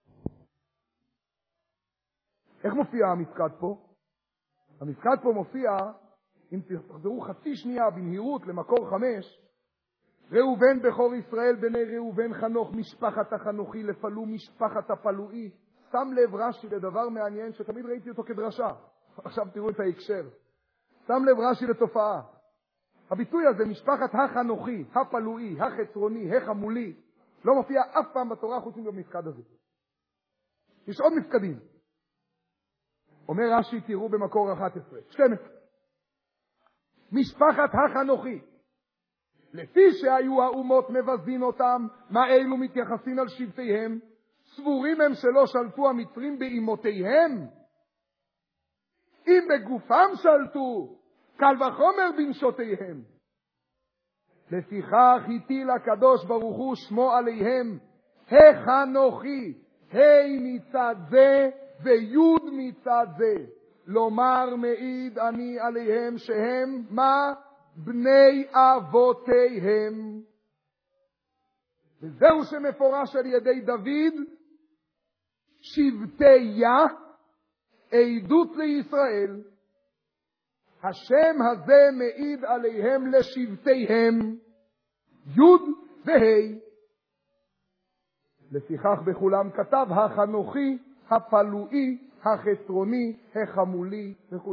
איך מופיע המפקד פה? המפקד פה מופיע, אם תחזרו חצי שנייה במהירות למקור 5, ראובן בכור ישראל בני ראובן חנוך משפחת החנוכי לפלו משפחת הפלואי. שם לב רש"י לדבר מעניין שתמיד ראיתי אותו כדרשה. עכשיו תראו את ההקשר. שם לב רש"י לתופעה. הביטוי הזה, משפחת החנוכי, הפלואי, החצרוני, החמולי, לא מופיע אף פעם בתורה חוץ מבמפקד הזה. יש עוד מפקדים. אומר רש"י, תראו במקור 11, 12. משפחת החנוכי. לפי שהיו האומות מבזין אותם, מה אלו מתייחסים על שבטיהם? סבורים הם שלא שלטו המצרים באימותיהם? אם בגופם שלטו, קל וחומר בנשותיהם. לפיכך הטיל הקדוש ברוך הוא שמו עליהם, החנוכי, ה' מצד זה וי' מצד זה. לומר מעיד אני עליהם שהם מה? בני אבותיהם. וזהו שמפורש על ידי דוד, שבטיה, עדות לישראל. השם הזה מעיד עליהם לשבטיהם, י' וה'. לפיכך בכולם כתב החנוכי, הפלואי, החסרוני, החמולי וכו'.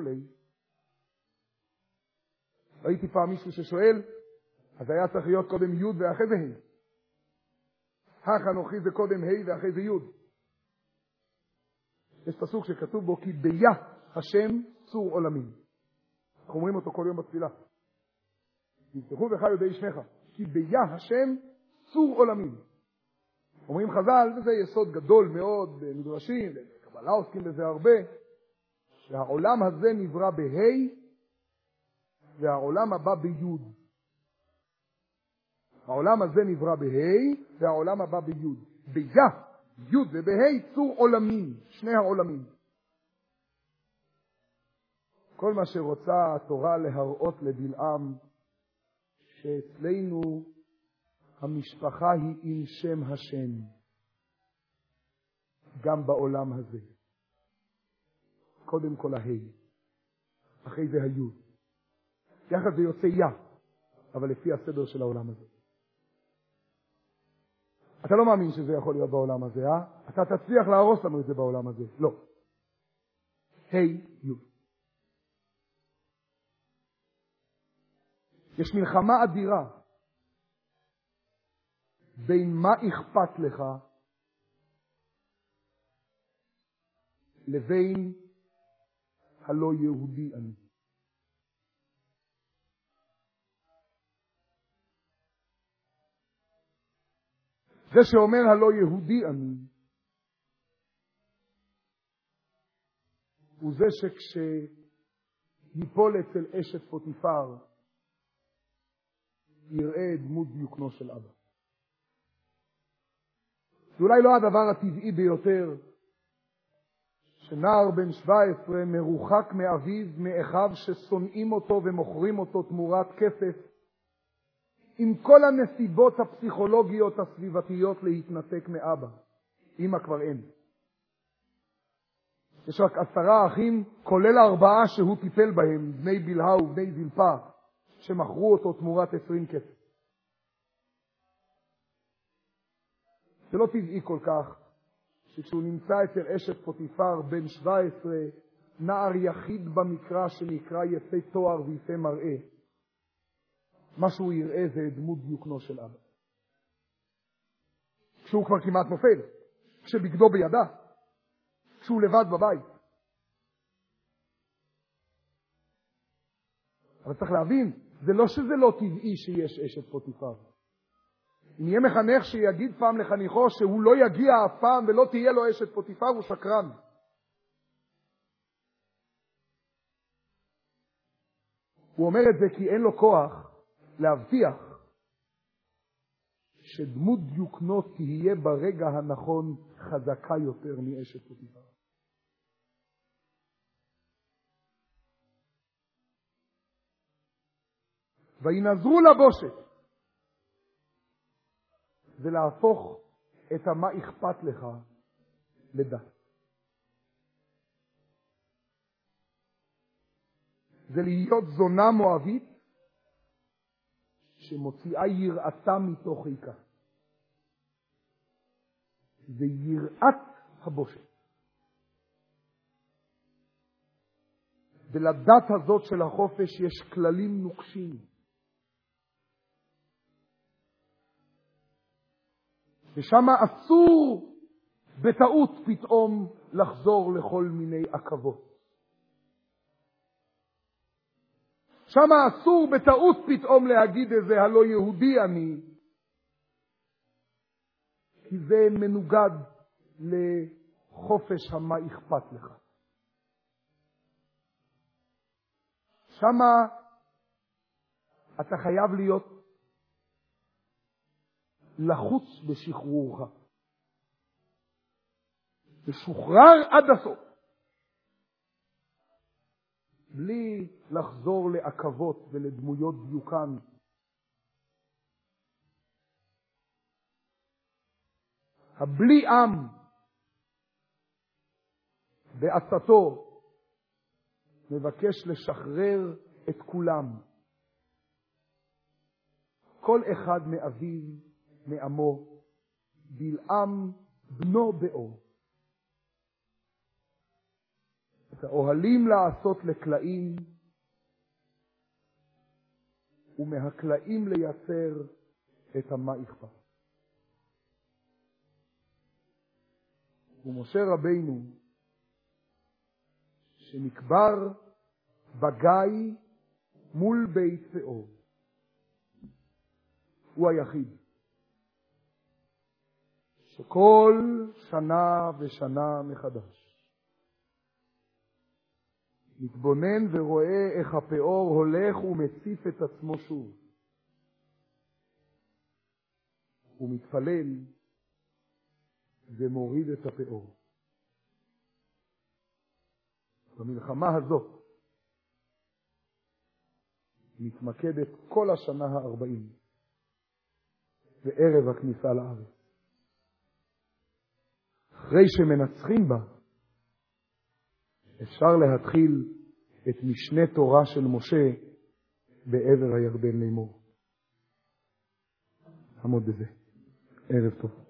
ראיתי פעם מישהו ששואל, אז היה צריך להיות קודם י' ואחרי זה ה'. החנוכי זה קודם ה' ואחרי זה י'. יש פסוק שכתוב בו, כי ביה השם צור עולמים. אנחנו אומרים אותו כל יום בתפילה. תפתחו בך יודעי שמך, כי ביה השם צור עולמים. אומרים חז"ל, וזה יסוד גדול מאוד במדרשים, בקבלה עוסקים בזה הרבה, שהעולם הזה נברא בה' והעולם הבא בי'. העולם הזה נברא בה' והעולם הבא בי'. ביה, י' ובה' צור עולמים, שני העולמים. כל מה שרוצה התורה להראות לבלעם, שאצלנו המשפחה היא עם שם השם, גם בעולם הזה. קודם כל ההי, אחרי זה היוד. יחד זה יוצא יה, אבל לפי הסדר של העולם הזה. אתה לא מאמין שזה יכול להיות בעולם הזה, אתה תצליח להרוס לנו את זה בעולם הזה. לא. היי, יוד. יש מלחמה אדירה בין מה אכפת לך לבין הלא יהודי אני. זה שאומר הלא יהודי אני, הוא זה שכשיפול אצל אשת פוטיפר, יראה דמות דיוקנו של אבא. זה אולי לא הדבר הטבעי ביותר, שנער בן 17 מרוחק מאביו, מאחיו ששונאים אותו ומוכרים אותו תמורת כסף, עם כל הנסיבות הפסיכולוגיות הסביבתיות להתנתק מאבא. אמא כבר אין. יש רק 10 אחים, כולל 4 שהוא טיפל בהם, בני בלהה ובני זלפה, שמכרו אותו תמורת 20 כסף. זה לא טבעי כל כך, שכשהוא נמצא אצל אשת פוטיפר בן 17, נער יחיד במקרא שנקרא יפה תואר ויפה מראה, מה שהוא יראה זה דמות דיוקנו של אבא. כשהוא כבר כמעט נופל, כשבגדו בידה, כשהוא לבד בבית. אבל צריך להבין, זה לא שזה לא טבעי שיש אשת פוטיפר. אם יהיה מחנך שיגיד פעם לחניכו שהוא לא יגיע אף פעם ולא תהיה לו אשת פוטיפר, הוא שקרן. הוא אומר את זה כי אין לו כוח להבטיח שדמות דיוקנו תהיה ברגע הנכון חזקה יותר מאשת פוטיפר. וינזרו לבושת, ולהפוך את מה אכפת לך לדת. זה להיות זונה מואבית שמוציאה יראתה מתוך חיקה. זה יראת הבושת. ולדת הזאת של החופש יש כללים נוקשים. ושם אסור בטעות פתאום לחזור לכל מיני עקבות. שם אסור בטעות פתאום להגיד איזה הלא יהודי אני, כי זה מנוגד לחופש המה אכפת לך. שם אתה חייב להיות לחוץ בשחרורך. משוחרר עד הסוף. בלי לחזור לעקבות ולדמויות דיוקן. הבלי עם בעצתו מבקש לשחרר את כולם. כל אחד מאביו, מעמו, בלעם בנו באור. את האוהלים לעשות לקלעים, ומהקלעים לייצר את המה אכפת. ומשה רבינו, שנקבר בגיא מול בית פאור, הוא היחיד שכל שנה ושנה מחדש מתבונן ורואה איך הפאור הולך ומציף את עצמו שוב. הוא מתפלל ומוריד את הפאור. במלחמה הזאת מתמקדת כל השנה 40 וערב הכניסה לארץ. אחרי שמנצחים בה, אפשר להתחיל את משנה תורה של משה בעבר הירדן לאמור. עמוד בזה. ערב טוב.